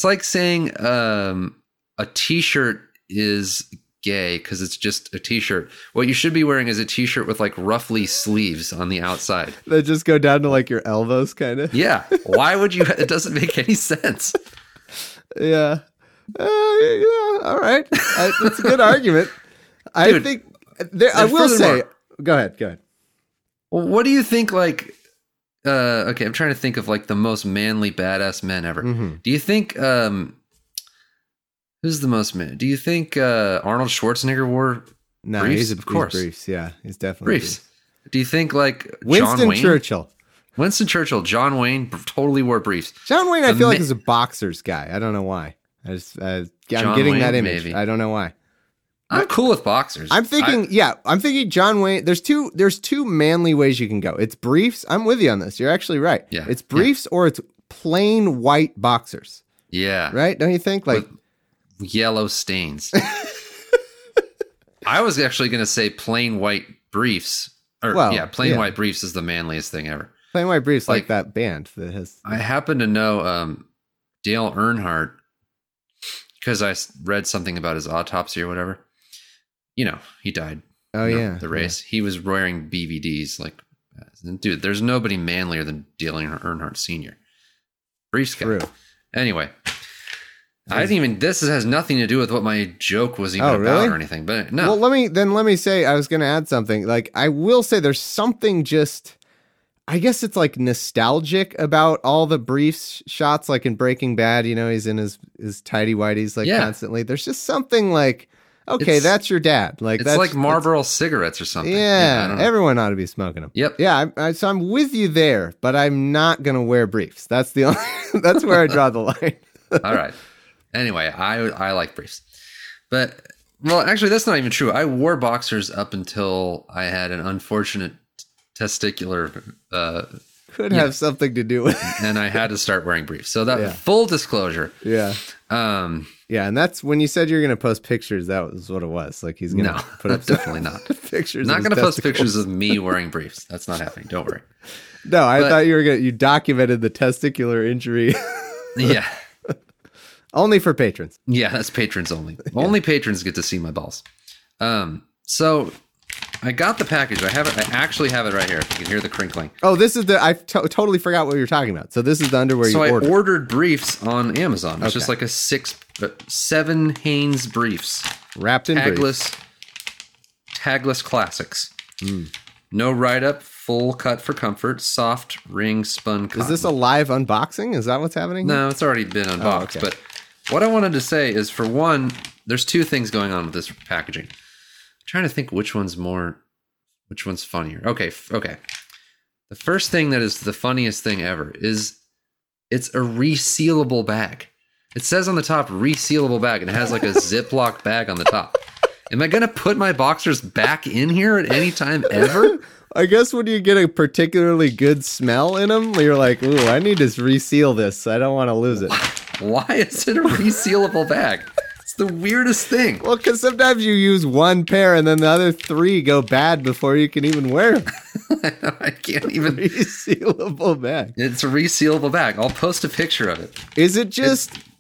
a t-shirt is gay because it's just a t-shirt. What you should be wearing is a t-shirt with like roughly sleeves on the outside. They just go down to like your elbows, kind of. Yeah. Why would you? It doesn't make any sense. Yeah. Yeah. All right. That's a good argument. I Dude, think I will say. furthermore- Go ahead. Well, what do you think? Like, okay, I'm trying to think of like the most manly badass men ever. Mhm. Do you think who's the most man? Do you think Arnold Schwarzenegger wore No, briefs? he's Of course. briefs. Yeah, he's definitely briefs? Do you think like John Winston Wayne? Churchill. Winston Churchill, John Wayne totally wore briefs. John Wayne, I The feel like ma- is a boxers guy. I don't know why. I'm John getting that Wayne, image. maybe. I don't know why. I'm cool with boxers. I'm thinking John Wayne. There's two manly ways you can go. It's briefs. I'm with you on this. You're actually right. Yeah. It's briefs or it's plain white boxers. yeah, Right? Don't you think? Like, yellow stains. I was actually going to say plain white briefs. Plain white briefs is the manliest thing ever. plain white briefs, like like- that band that has. I happen to know Dale Earnhardt because I read something about his autopsy or whatever. He died. Oh yeah, the race. He was wearing BVDs. Like, dude, there's nobody manlier than Dale Earnhardt Sr. Briefs guy. True. Anyway, I didn't even. This has nothing to do with what my joke was even Oh, about really? or anything. But no, Well, let me say I was going to add something. Like I will say there's something just I guess it's like nostalgic about all the briefs shots like in Breaking Bad, he's in his tidy whities like Yeah. constantly. There's just something like okay, It's- that's your dad. Like it's that's like Marlboro cigarettes or something. Yeah, I don't know. everyone ought to be smoking them. Yep. Yeah, so I'm with you there, but I'm not going to wear briefs. That's the only that's where I draw the line. All right. Anyway, I like briefs, but well, actually, that's not even true. I wore boxers up until I had an unfortunate testicular, Could have something to do with and I had to start wearing briefs. So that Yeah. full disclosure. Yeah. Um, Yeah, and that's when you said you're going to post pictures. That was what it was. Like he's going to no, put up definitely not. pictures. Not of going to his post testicles. pictures of me wearing briefs. That's not happening. Don't worry. No, I but- thought you documented the testicular injury Yeah. only for patrons. Yeah, that's patrons only. Only patrons get to see my balls. So I got the package. I actually have it right here. If you can hear the crinkling. Oh, this is I totally forgot what you were talking about. So this is the underwear So you I ordered. ordered briefs on Amazon. It's Okay. just like a 7 Hanes briefs. Wrapped in briefs. Tagless classics. Hmm. No write-up, full cut for comfort, soft ring spun cotton. Is this a live unboxing? Is that what's happening? No, it's already been unboxed. okay. But what I wanted to say is, for one, there's two things going on with this packaging. I'm trying to think which one's funnier. Okay. The first thing that is the funniest thing ever is it's a resealable bag. It says on the top, resealable bag, and it has like a Ziploc bag on the top. Am I going to put my boxers back in here at any time ever? I guess when you get a particularly good smell in them, you're like, ooh, I need to reseal this. I don't want to lose it. Why is it a resealable bag? It's the weirdest thing. Well, because sometimes you use one pair and then the other 3 go bad before you can even wear them. I can't even. Resealable bag. It's a resealable bag. I'll post a picture of it. Is it just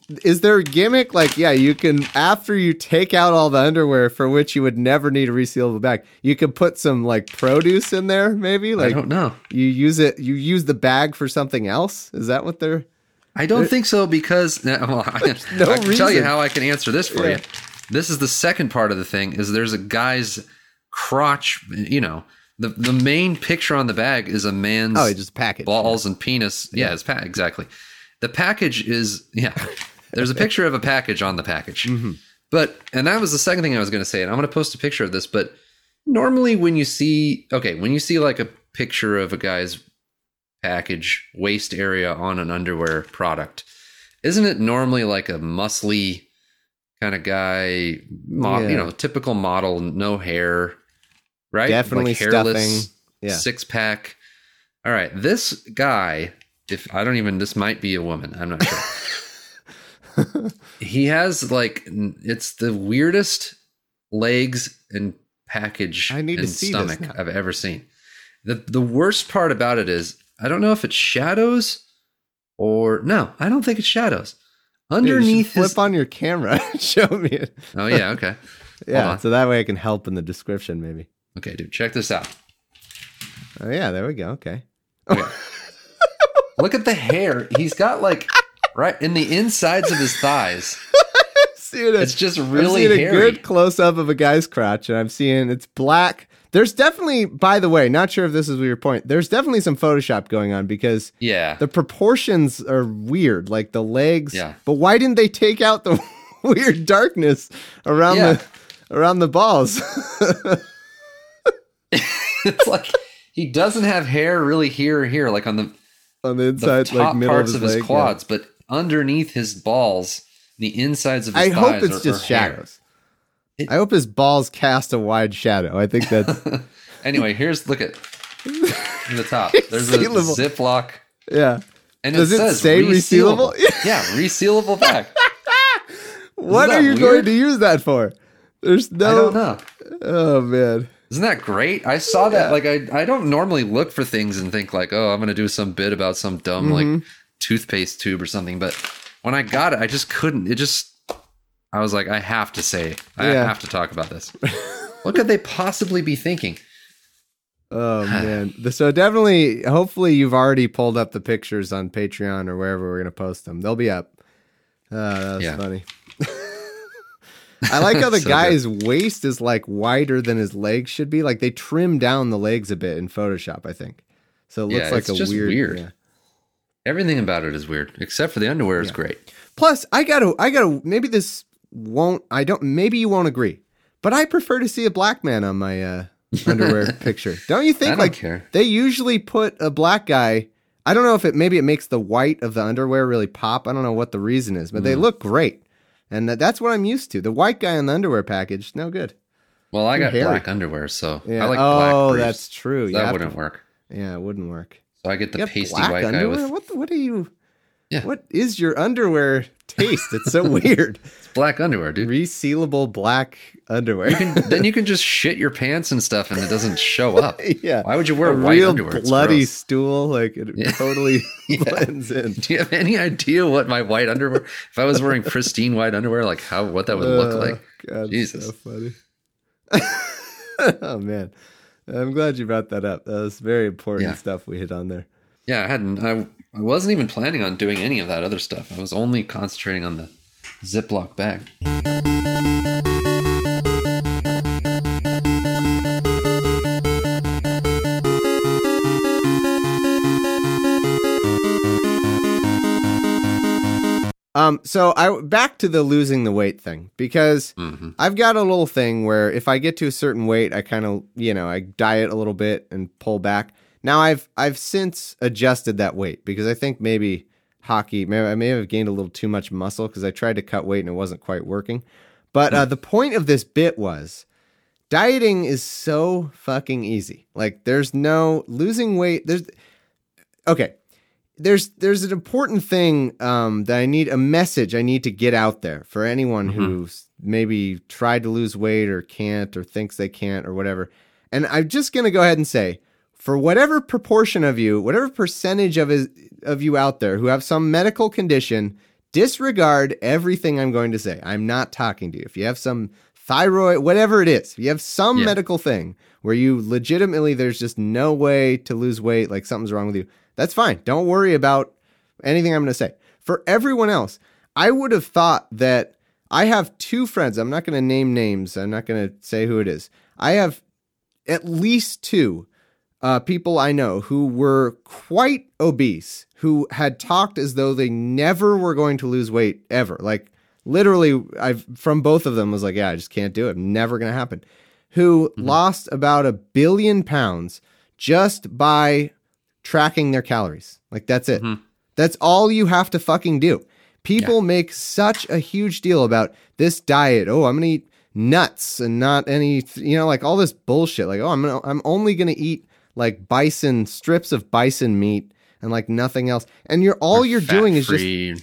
is there a gimmick? Like, yeah, you can, after you take out all the underwear for which you would never need a resealable bag, you can put some like produce in there, maybe? Like, I don't know. You use the bag for something else? Is that what they're... I don't think so because well, I can tell you reason. how I can answer this for you. This is the second part of the thing is there's a guy's crotch, you know, the main picture on the bag is a man's just package. balls and penis. Yeah, it's exactly. The package is, there's a picture of a package on the package. Mm-hmm. And that was the second thing I was going to say. And I'm going to post a picture of this, but normally when you see like a picture of a guy's package waist area on an underwear product, isn't it normally like a muscly kind of guy, you know, typical model, no hair, right? Definitely like hairless, stuffing. Yeah. six pack. All right, this guy, this might be a woman. I'm not sure. He has like, it's the weirdest legs and package I need and to see stomach this now. I've ever seen. The worst part about it is, I don't know if it's shadows or no, I don't think it's shadows. Underneath flip on your camera and show me it. Oh yeah, okay. Yeah, on. so that way I can help in the description maybe. Okay, dude, check this out. Oh yeah, there we go. Okay. Okay. Look at the hair. He's got like right in the insides of his thighs. It's just really I'm seeing hairy. a good close up of a guy's crotch, and I'm seeing it's black. There's definitely, by the way, not sure if this is your point. There's definitely some Photoshop going on because the proportions are weird, like the legs. Yeah. But why didn't they take out the weird darkness around the balls? It's like he doesn't have hair really here or here, like on the inside, top like middle parts of his leg, quads, but underneath his balls, the insides of his I thighs hope it's just are hair. shadows. I hope his balls cast a wide shadow. I think that's... Anyway, look at the top. There's a Resealable. Ziploc. Yeah. And Does it says say resealable? Yeah, resealable bag. What are you going to use that for? There's no... I don't know. Oh, man. Isn't that great? I saw that. Like, I don't normally look for things and think like, oh, I'm going to do some bit about some dumb like toothpaste tube or something. But when I got it, I just couldn't. I was like, I have to say, I have to talk about this. What could they possibly be thinking? Oh, man. So definitely, hopefully you've already pulled up the pictures on Patreon or wherever we're going to post them. They'll be up. That was funny. I like how the So guy's waist is like wider than his legs should be. Like they trim down the legs a bit in Photoshop, I think. So it looks like it's a just weird. Yeah. Everything about it is weird, except for the underwear is great. Plus, I gotta, maybe this won't, maybe you won't agree, but I prefer to see a black man on my underwear picture. Don't you think? I don't care. They usually put a black guy, I don't know if maybe it makes the white of the underwear really pop. I don't know what the reason is, but they look great. And that's what I'm used to. The white guy on the underwear package, no good. Well, I got hairy. black underwear, so Yeah. I like black briefs. That's true. So that wouldn't work. Yeah, it wouldn't work. So I get the You have pasty black white guy underwear? with What are you? Yeah. What is your underwear taste? It's so weird. black underwear, dude. Resealable black underwear. Then you can just shit your pants and stuff, and it doesn't show up. Yeah. Why would you wear a white real underwear? It's bloody gross. stool? Like it totally blends in. Do you have any idea what my white underwear? If I was wearing pristine white underwear, like what that would look like? God, Jesus, so funny. Oh man, I'm glad you brought that up. That was very important stuff we hit on there. Yeah, I wasn't even planning on doing any of that other stuff. I was only concentrating on the Ziploc bag. So back to the losing the weight thing, because I've got a little thing where if I get to a certain weight, I kind of, I diet a little bit and pull back. Now I've since adjusted that weight because I think maybe I may have gained a little too much muscle because I tried to cut weight and it wasn't quite working. But the point of this bit was dieting is so fucking easy. Like there's no losing weight. There's an important thing that I need to get out there for anyone who's maybe tried to lose weight or can't or thinks they can't or whatever. And I'm just going to go ahead and say, for whatever proportion of you, whatever percentage of you out there who have some medical condition, disregard everything I'm going to say. I'm not talking to you. If you have some thyroid, whatever it is, if you have some medical thing where you legitimately, there's just no way to lose weight, like something's wrong with you, that's fine. Don't worry about anything I'm going to say. For everyone else, I would have thought that I have 2 friends. I'm not going to name names. I'm not going to say who it is. I have at least 2 people I know who were quite obese, who had talked as though they never were going to lose weight ever. Like literally, from both of them was like, yeah, I just can't do it. Never going to happen. Who lost about 1 billion pounds just by tracking their calories. Like that's it. That's all you have to fucking do. People make such a huge deal about this diet. Oh, I'm going to eat nuts and not any, like all this bullshit. Like, oh, I'm only going to eat like strips of bison meat and like nothing else. And all you're doing is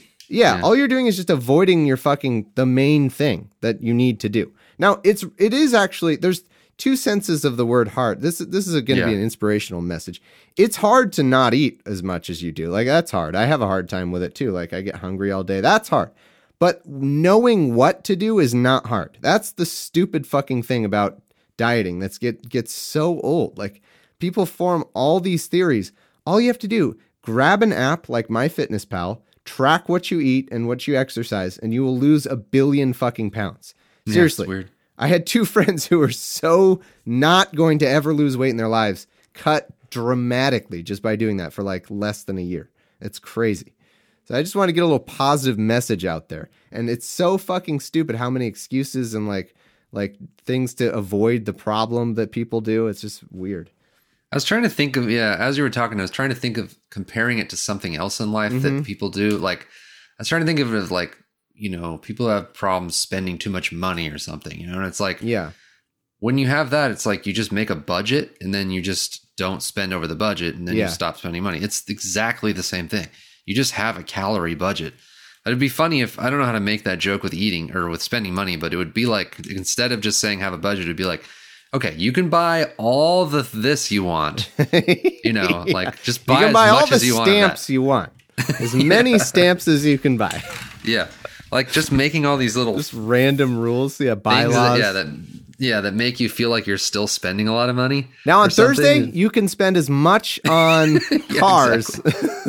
just avoiding your the main thing that you need to do. Now it is actually, there's 2 senses of the word hard. This is going to be an inspirational message. It's hard to not eat as much as you do. Like that's hard. I have a hard time with it too. Like I get hungry all day. That's hard. But knowing what to do is not hard. That's the stupid fucking thing about dieting that's gets so old. Like people form all these theories. All you have to do, grab an app like MyFitnessPal, track what you eat and what you exercise, and you will lose 1 billion fucking pounds. Seriously. Yeah, weird. I had 2 friends who were so not going to ever lose weight in their lives, cut dramatically just by doing that for like less than a year. It's crazy. So I just want to get a little positive message out there. And it's so fucking stupid how many excuses and like things to avoid the problem that people do. It's just weird. I was trying to think of, as you were talking, I was trying to think of comparing it to something else in life that people do. Like, I was trying to think of it as like, people have problems spending too much money or something, and it's like, when you have that, it's like you just make a budget and then you just don't spend over the budget and then you stop spending money. It's exactly the same thing. You just have a calorie budget. It'd be funny if, I don't know how to make that joke with eating or with spending money, but it would be like, instead of just saying have a budget, it'd be like, okay, you can buy all this you want, like just buy as much as you want. Stamps you want. As many stamps as you can buy. Yeah. Like just making all these little just random rules, bylaws. That make you feel like you're still spending a lot of money. Now on Thursday, you can spend as much on cars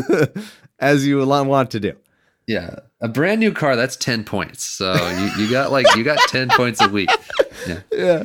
as you want to do. Yeah. A brand new car, that's 10 points. So you got 10 points a week. Yeah.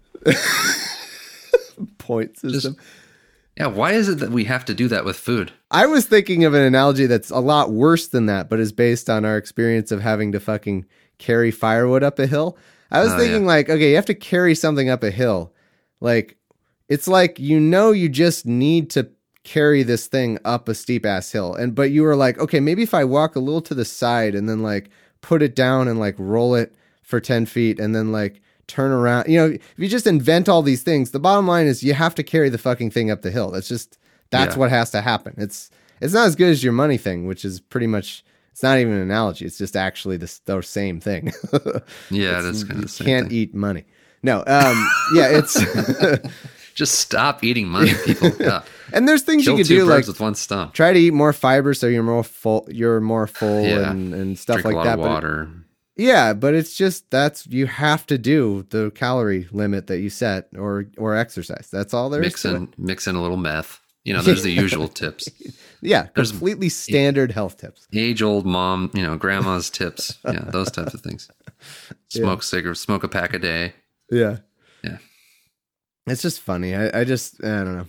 Point system. Why is it that we have to do that with food? I was thinking of an analogy that's a lot worse than that, but is based on our experience of having to fucking carry firewood up a hill. I was thinking like, okay, you have to carry something up a hill. Like, it's like, you just need to carry this thing up a steep ass hill. But you were like, okay, maybe if I walk a little to the side and then like put it down and like roll it for 10 feet and then like turn around, if you just invent all these things, the bottom line is you have to carry the fucking thing up the hill. That's what has to happen. It's not as good as your money thing, which is pretty much, it's not even an analogy. It's just actually the same thing. That's kind of the same can't thing. eat money. No. It's just stop eating money, people. Yeah. And there's things Kill you could two do birds like with one stone. Try to eat more fiber so you're more full and stuff Drink like a lot that. Of water. But it's just you have to do the calorie limit that you set or exercise. That's all there is to it. Mix in a little meth. There's the usual tips. Yeah, completely standard health tips. Age-old mom, grandma's tips. Yeah, those types of things. Smoke cigarettes, smoke a pack a day. Yeah. Yeah. It's just funny. I don't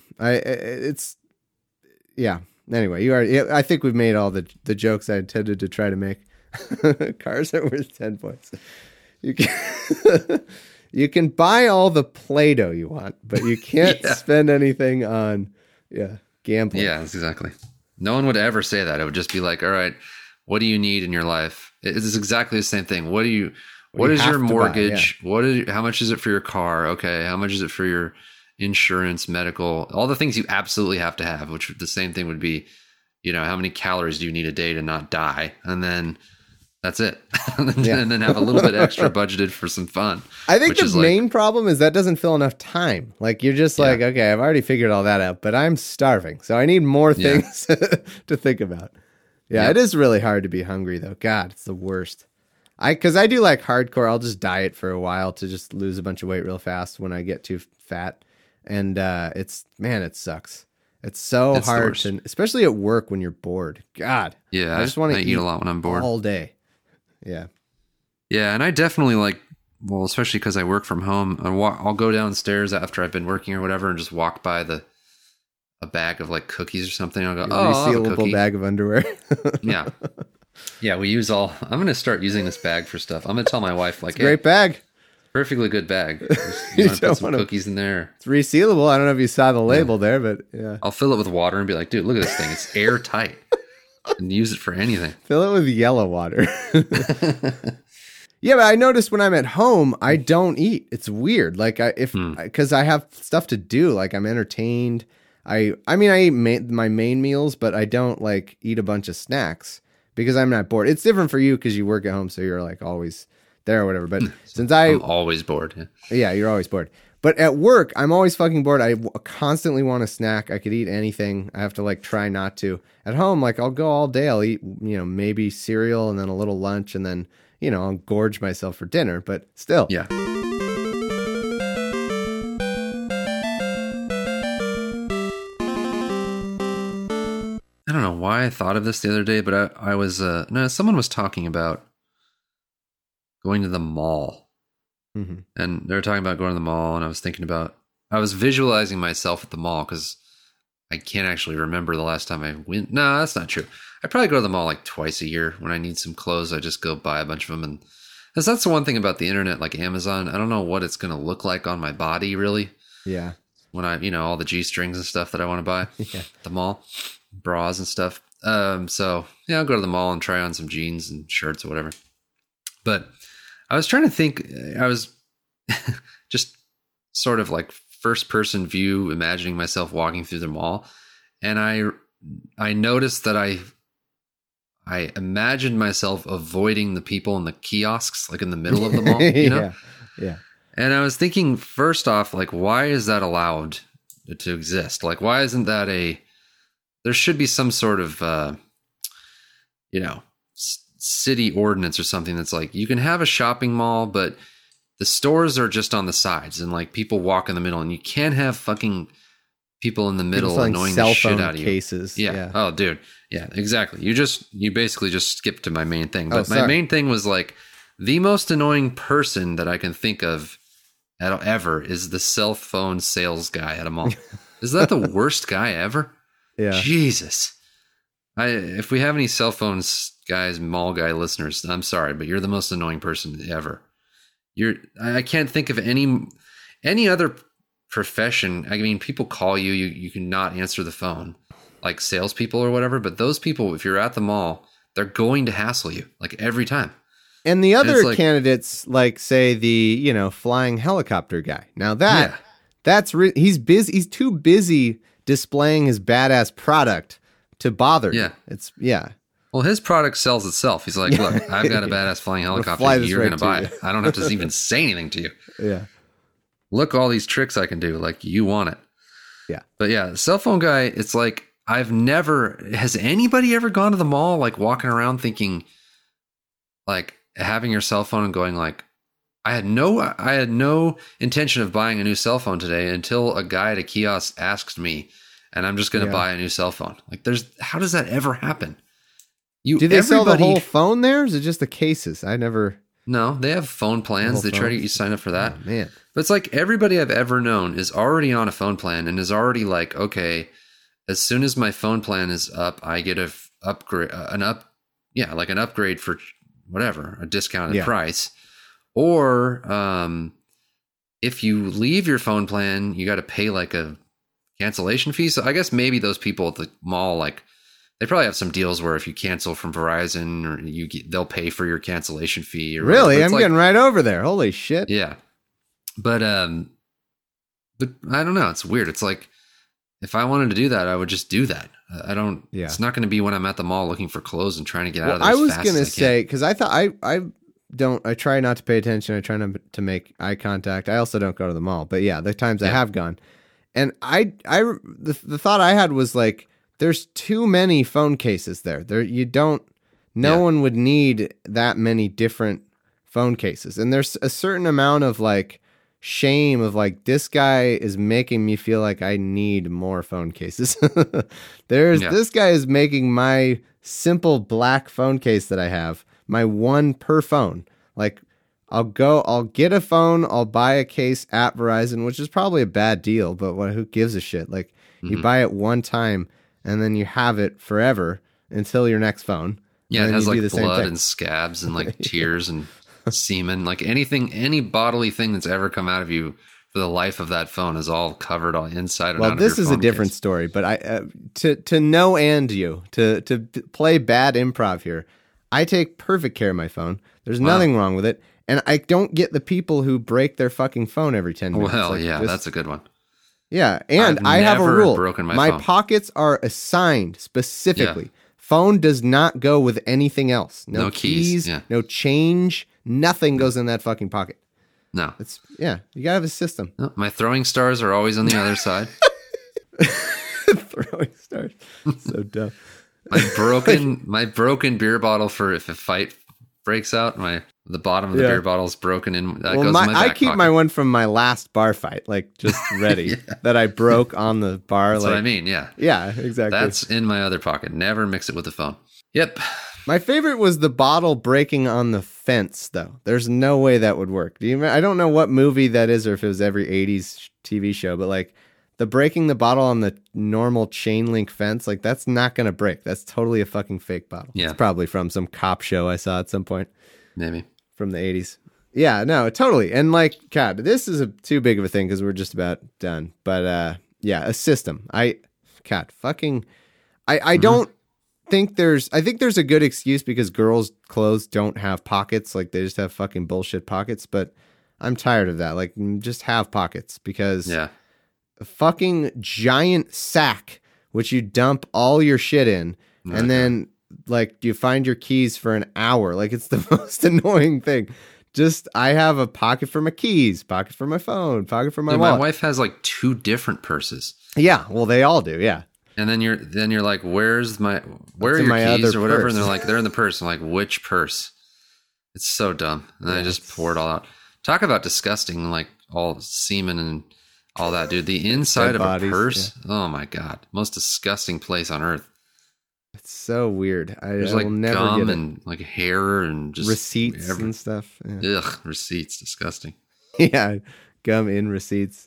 know. Anyway, I think we've made all the jokes I intended to try to make. Cars are worth 10 points. You can buy all the Play-Doh you want, but you can't spend anything on gambling. Yeah, that's exactly. No one would ever say that. It would just be like, all right, what do you need in your life? It's exactly the same thing. What is your mortgage? How much is it for your car? Okay. How much is it for your insurance, medical, all the things you absolutely have to have, which the same thing would be, how many calories do you need a day to not die? And then that's it. And then have a little bit extra budgeted for some fun. I think the main problem is that doesn't fill enough time. Like you're just like, okay, I've already figured all that out, but I'm starving. So I need more things to think about. Yeah, Yep. it is really hard to be hungry though. God, it's the worst. Because I do like hardcore. I'll just diet for a while to just lose a bunch of weight real fast when I get too fat, and it sucks. It's so It's the hard worst. to, especially at work when you're bored. God, Yeah, I just want to eat a lot when I'm bored. all day. Yeah, Yeah, and I definitely well, especially because I work from home. I'll go downstairs after I've been working or whatever, and just walk by a bag of like cookies or something. I'll go, I'll have a resealable cookie. bag of underwear. Yeah, yeah. I'm gonna start using this bag for stuff. I'm gonna tell my wife like, hey, Great bag. perfectly good bag. You You want to don't put some wanna- cookies in there? It's resealable. I don't know if you saw the label there, but yeah, I'll fill it with water and be like, dude, look at this thing. It's airtight. And use it for anything. fill it with yellow water. Yeah, but I notice when I'm at home, I don't eat. It's weird. Like because I have stuff to do. Like I'm entertained. I eat my main meals, but I don't like eat a bunch of snacks because I'm not bored. It's different for you because you work at home, so you're like always there or whatever. But since I'm always bored. yeah, you're always bored. But at work, I'm always fucking bored. I constantly want a snack. I could eat anything. I have to like try not to. At home, like I'll go all day. I'll eat, maybe cereal and then a little lunch and then, I'll gorge myself for dinner. But still, Yeah. I don't know why I thought of this the other day, but I was someone was talking about going to the mall. Mhm. And they were talking about going to the mall, and I was visualizing myself at the mall because I can't actually remember the last time I went. No, that's not true. I probably go to the mall like twice a year. When I need some clothes, I just go buy a bunch of them. And that's the one thing about the internet, like Amazon. I don't know what it's going to look like on my body, really. yeah. When all the G-strings and stuff that I want to buy Yeah. at the mall, bras and stuff. So yeah, I'll go to the mall and try on some jeans and shirts or whatever. But I was trying to think, I was just sort of like first person view, imagining myself walking through the mall. And I noticed that I imagined myself avoiding the people in the kiosks, like in the middle of the mall, Yeah. And I was thinking, first off, like, why is that allowed to exist? Like, why isn't that there should be some sort of, city ordinance or something that's like, you can have a shopping mall, but the stores are just on the sides and like people walk in the middle, and you can't have fucking people in the middle annoying the shit out of you. Cases. Yeah. Oh, dude. Yeah, exactly. You basically just skipped to my main thing. But my sorry. main thing was like, the most annoying person that I can think of ever is the cell phone sales guy at a mall. Is that the worst guy ever? Yeah. Jesus. If we have any cell phones guys, mall guy listeners, I'm sorry, but you're the most annoying person ever. I can't think of any other profession. I mean, people call you can not answer the phone, like salespeople or whatever. But those people, if you're at the mall, they're going to hassle you like every time. And the other it's like- candidates, like say the flying helicopter guy. Now Yeah. that's he's busy. He's too busy displaying his badass product to bother. Yeah. you. Well, his product sells itself. He's like, look, I've got a badass flying helicopter. fly this You're right going to buy to it. I don't have to even say anything to you. Yeah. Look, all these tricks I can do. Like, you want it. Yeah. But yeah, the cell phone guy, it's like, has anybody ever gone to the mall, like walking around thinking, like having your cell phone and going like, I had no intention of buying a new cell phone today until a guy at a kiosk asked me, and I'm just going to buy a new cell phone. Like, how does that ever happen? Do they sell the whole phone there? Or is it just the cases? I never. No, they have phone plans. Whole They try to phones? get you signed up for that. Oh, man. But it's like everybody I've ever known is already on a phone plan and is already like, okay, as soon as my phone plan is up, I get an upgrade for whatever, a discounted price. Or if you leave your phone plan, you got to pay like a cancellation fee. So I guess maybe those people at the mall, like, they probably have some deals where if you cancel from Verizon, or they'll pay for your cancellation fee. Or Really? whatever. I'm getting right over there. Holy shit. Yeah. But I don't know. It's weird. It's like, if I wanted to do that, I would just do that. I don't. Yeah. It's not going to be when I'm at the mall looking for clothes and trying to get out of there. I as was fast going to as I can. say, because I thought I try not to pay attention. I try not to make eye contact. I also don't go to the mall. But yeah, the times I have gone. And the thought I had was like, there's too many phone cases there. No one would need that many different phone cases. And there's a certain amount of like shame of like, this guy is making me feel like I need more phone cases. This guy is making my simple black phone case that I have, my one per phone. Like, I'll get a phone, I'll buy a case at Verizon, which is probably a bad deal, but who gives a shit? Like, you buy it one time and then you have it forever until your next phone. Yeah, it has like blood and scabs and like tears and semen, like any bodily thing that's ever come out of you for the life of that phone is all covered on inside and out of your phone. Well, this is a different story, but I to no and you to play bad improv here. I take perfect care of my phone. There's nothing wrong with it, and I don't get the people who break their fucking phone every 10 minutes. Well, that's a good one. Yeah, and I have a rule. My phone. Pockets are assigned specifically. Yeah. Phone does not go with anything else. No keys, no change, nothing goes in that fucking pocket. No. You gotta have a system. No, my throwing stars are always on the other side. Throwing stars. So dumb. My broken beer bottle for if a fight breaks out, the bottom of the beer bottle is broken in. That goes in my back I keep pocket. my one from my last bar fight, like just ready that I broke on the bar. That's what I mean. Yeah. Yeah, exactly. That's in my other pocket. Never mix it with the phone. Yep. My favorite was the bottle breaking on the fence, though. There's no way that would work. I don't know what movie that is or if it was every 80s TV show, but like the breaking the bottle on the normal chain link fence, like that's not going to break. That's totally a fucking fake bottle. Yeah. It's probably from some cop show I saw at some point. Maybe. From the 80s. Yeah, no, totally. And like, God, this is too big of a thing because we're just about done. But a system. I don't think I think there's a good excuse because girls' clothes don't have pockets. Like they just have fucking bullshit pockets. But I'm tired of that. Like just have pockets because a fucking giant sack, which you dump all your shit in and then like you find your keys for an hour. Like it's the most annoying thing. Just I have a pocket for my keys, pocket for my phone, pocket for my wallet. My wife has like 2 different purses. Yeah, well they all do, yeah. And then you're like, where are your keys or whatever? And they're like, they're in the purse. I'm like, which purse? It's so dumb. And then I just pour it all out. Talk about disgusting, like all semen and all that, dude. The inside of a purse. Yeah. Oh my God. Most disgusting place on earth. It's so weird. There's like will never gum get it. And like hair and just receipts and stuff. Yeah. Ugh, receipts, disgusting. Yeah, gum in receipts.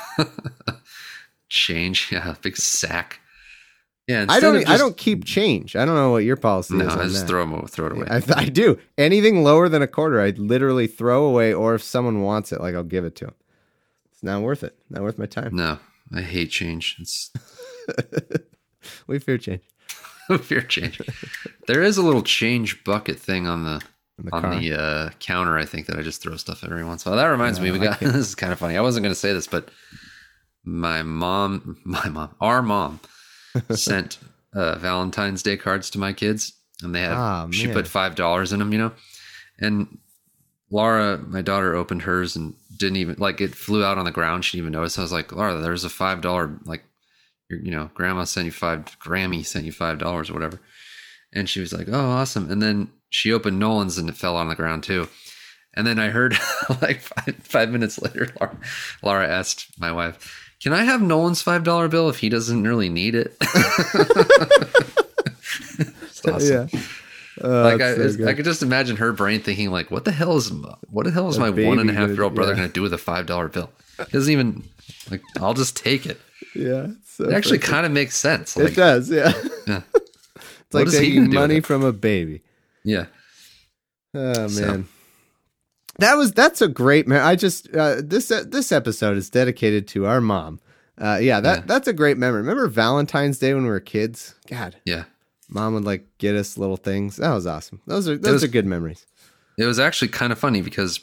Change, big sack. Yeah, I don't keep change. I don't know what your policy is. No, I just throw it away. I do. Anything lower than a quarter, I literally throw away, or if someone wants it, like I'll give it to them. It's not worth it. Not worth my time. No, I hate change. It's we fear change. Fear change. There is a little change bucket thing on the counter, I think, that I just throw stuff every once in a while. That reminds me, this is kind of funny. I wasn't going to say this, but our mom sent Valentine's Day cards to my kids, and they had she put $5 in them, and Laura, my daughter, opened hers and didn't even like it flew out on the ground. She didn't even notice. I was like, Laura, there's a $5 like. Grandma sent you Grammy sent you $5 or whatever. And she was like, oh, awesome. And then she opened Nolan's and it fell on the ground too. And then I heard like 5 minutes later, Laura asked my wife, can I have Nolan's $5 bill if he doesn't really need it? It's awesome. Yeah. I could just imagine her brain thinking like, what the hell is my 1.5-year-old brother going to do with a $5 bill? He doesn't even like, I'll just take it. Yeah. So it actually kind of makes sense. Like, it does, yeah. It's like taking money from a baby. Yeah. Oh, man. So. That's a great, man. I just, this episode is dedicated to our mom. That's a great memory. Remember Valentine's Day when we were kids? God. Yeah. Mom would like get us little things. That was awesome. Those are good memories. It was actually kind of funny because,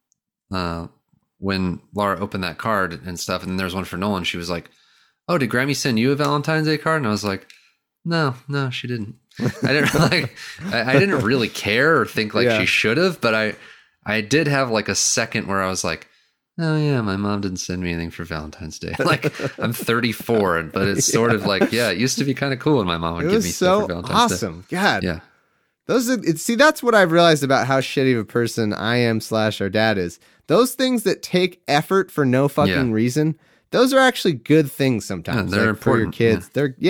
when Laura opened that card and stuff, and then there was one for Nolan, she was like, oh, did Grammy send you a Valentine's Day card? And I was like, no, she didn't. I didn't really care or think like she should have, but I did have like a second where I was like, oh yeah, my mom didn't send me anything for Valentine's Day. Like, I'm 34, but it's sort of like, yeah, it used to be kind of cool when my mom would It give was me stuff for so Valentine's Day. awesome. God. Yeah. See, that's what I've realized about how shitty of a person I am / our dad is. Those things that take effort for no fucking reason, those are actually good things sometimes. Yeah, they're like for your important. kids.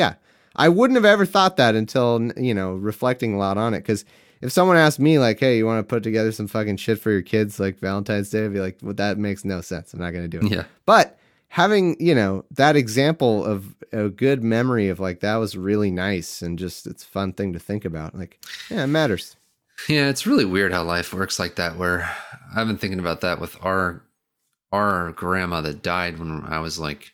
I wouldn't have ever thought that until, reflecting a lot on it. Because if someone asked me, like, hey, you want to put together some fucking shit for your kids, like Valentine's Day, I'd be like, well, that makes no sense. I'm not going to do it. Yeah. But having, that example of a good memory of like, that was really nice and just, it's a fun thing to think about. Like, yeah, it matters. Yeah, it's really weird how life works like that, where I've been thinking about that with our grandma that died when I was like,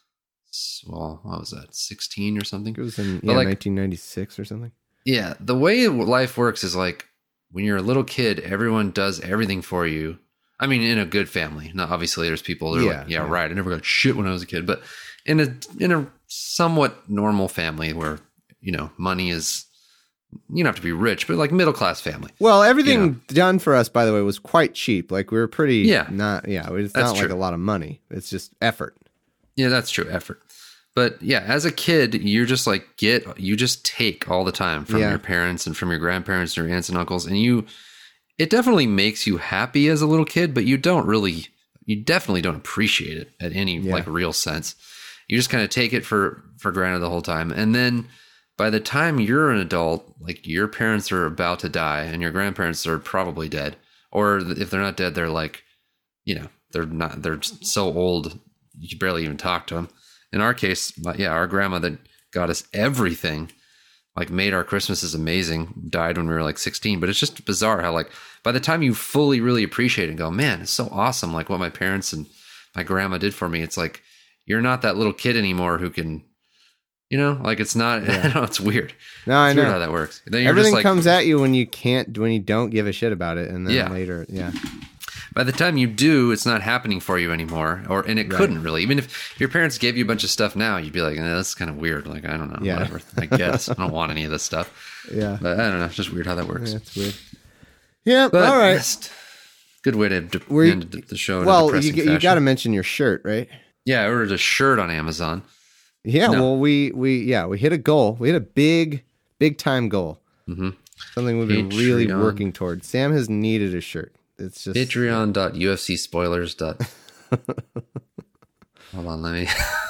well, what was that, 16 or something? It was in 1996 or something. Yeah, the way life works is like when you're a little kid, everyone does everything for you. I mean, in a good family. Now, obviously, there's people that are like, right, I never got shit when I was a kid. But in a somewhat normal family where, money is, you don't have to be rich, but like middle class family. Well, everything done for us, by the way, was quite cheap. Like we were pretty, it's not true. like a lot of money. It's just effort. Yeah, that's true. Effort. But yeah, as a kid, you're just like, you just take all the time from your parents and from your grandparents and your aunts and uncles. And it definitely makes you happy as a little kid, but you definitely don't appreciate it at any like real sense. You just kind of take it for granted the whole time. And then by the time you're an adult, like your parents are about to die and your grandparents are probably dead. Or if they're not dead, they're like, they're so old, you can barely even talk to them. In our case, our grandma that got us everything, like made our Christmases amazing, died when we were like 16. But it's just bizarre how like by the time you fully really appreciate it and go, man, it's so awesome. Like what my parents and my grandma did for me. It's like, you're not that little kid anymore who can, like it's not, I know it's weird. No, I know weird how that works. Then everything comes at you when you don't give a shit about it. And then later, by the time you do, it's not happening for you anymore, and it couldn't really. Even if your parents gave you a bunch of stuff now, you'd be like, that's kind of weird. Like, I don't know, whatever. I guess I don't want any of this stuff. Yeah, but I don't know. It's just weird how that works. Yeah, it's weird. Yeah, but all right. Good way to end the show. Well, you got to mention your shirt, right? Yeah, I ordered a shirt on Amazon. Yeah, well, we hit a goal. We hit a big time goal. Mm-hmm. Something we've been really working towards. Sam has needed a shirt. It's just Patreon.ufcspoilers. Hold on, let me.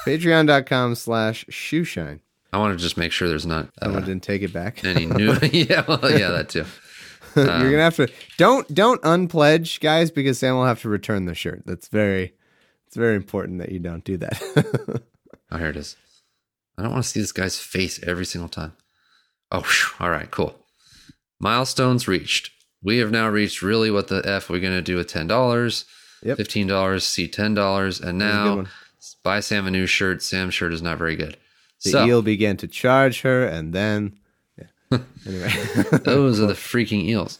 Patreon.com/shoeshine. I want to just make sure there's not. Someone didn't take it back. Any new? That too. You're gonna have to don't unpledge, guys, because Sam will have to return the shirt. It's very important that you don't do that. Oh, here it is. I don't want to see this guy's face every single time. Oh, whew. All right, cool. Milestones reached. We have now reached really what the F we're going to do with $10, yep. $15, see $10, and now buy Sam a new shirt. Sam's shirt is not very good. The eel began to charge her, and then, anyway. Those are the freaking eels.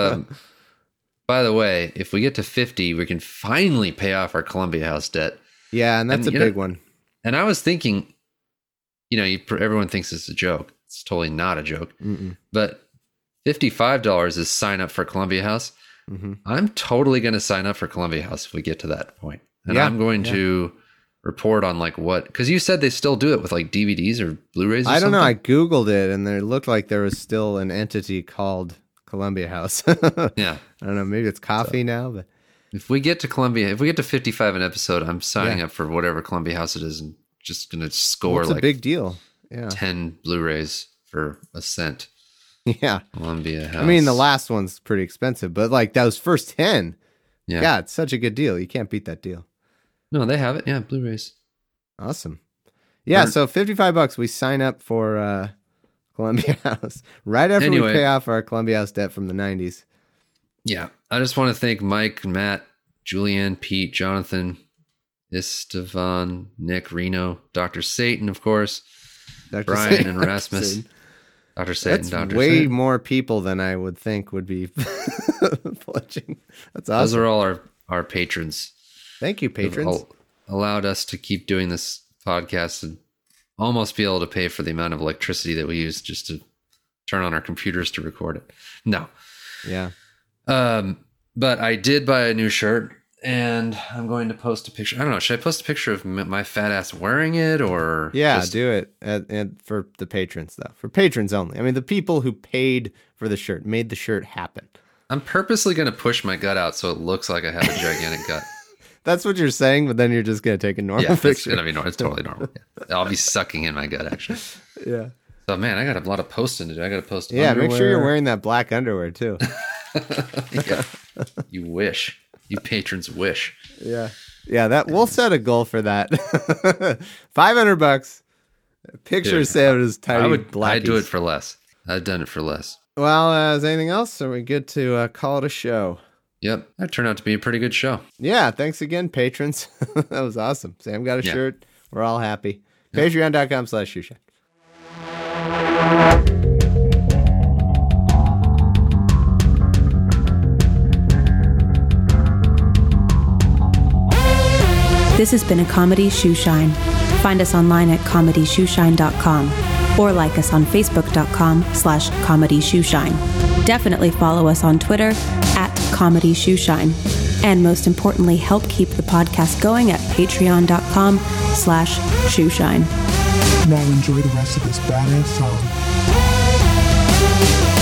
By the way, if we get to 50, we can finally pay off our Columbia House debt. Yeah, and that's a big one. And I was thinking, everyone thinks it's a joke. It's totally not a joke. Mm-mm. But $55 is sign up for Columbia House. Mm-hmm. I'm totally going to sign up for Columbia House if we get to that point. And I'm going to report on like what, because you said they still do it with like DVDs or Blu-rays or I don't something. know. I Googled it and it looked like there was still an entity called Columbia House. Yeah. I don't know. Maybe it's coffee now, but if we get to 55 an episode, I'm signing up for whatever Columbia House it is and just going to score it's like a big deal. Yeah. 10 Blu-rays for a cent. Yeah. Columbia House. I mean, the last one's pretty expensive, but like those first 10, yeah, it's such a good deal. You can't beat that deal. No, they have it. Yeah, Blu-rays. Awesome. Yeah, so $55, we sign up for Columbia House right after we pay off our Columbia House debt from the 90s. Yeah, I just want to thank Mike, Matt, Julianne, Pete, Jonathan, Istvan, Nick, Reno, Dr. Satan, of course, Brian Satan, and Rasmus. Dr. Satan, That's Dr. way Satan. more people than I would think would be pledging. That's awesome. Those are all our patrons. Thank you, patrons. Allowed us to keep doing this podcast and almost be able to pay for the amount of electricity that we use just to turn on our computers to record it. No. Yeah. But I did buy a new shirt And I'm going to post a picture. I don't know. Should I post a picture of my fat ass wearing it or? Yeah, do it. And for the patrons, though. For patrons only. I mean, the people who paid for the shirt, made the shirt happen. I'm purposely going to push my gut out so it looks like I have a gigantic gut. That's what you're saying, but then you're just going to take a normal picture. It's going to be normal. It's totally normal. Yeah. I'll be sucking in my gut, actually. Yeah. So, man, I got a lot of posting to do. I got to post Yeah, underwear. make sure you're wearing that black underwear, too. Yeah. You wish. You patrons wish. Yeah. Yeah, we'll set a goal for that. $500. Picture Dude, Sam's tiny black. I'd do it for less. I've done it for less. Well, is anything else? Are we good to call it a show? Yep. That turned out to be a pretty good show. Yeah, thanks again, patrons. That was awesome. Sam got a shirt. We're all happy. Yeah. Patreon.com/ShoeShine. This has been a Comedy Shoe Shine. Find us online at comedyshoeshine.com or like us on facebook.com/comedyshoeshine. Definitely follow us on Twitter at Comedy Shoe Shine. And most importantly, help keep the podcast going at patreon.com/shoeshine. Now enjoy the rest of this badass song.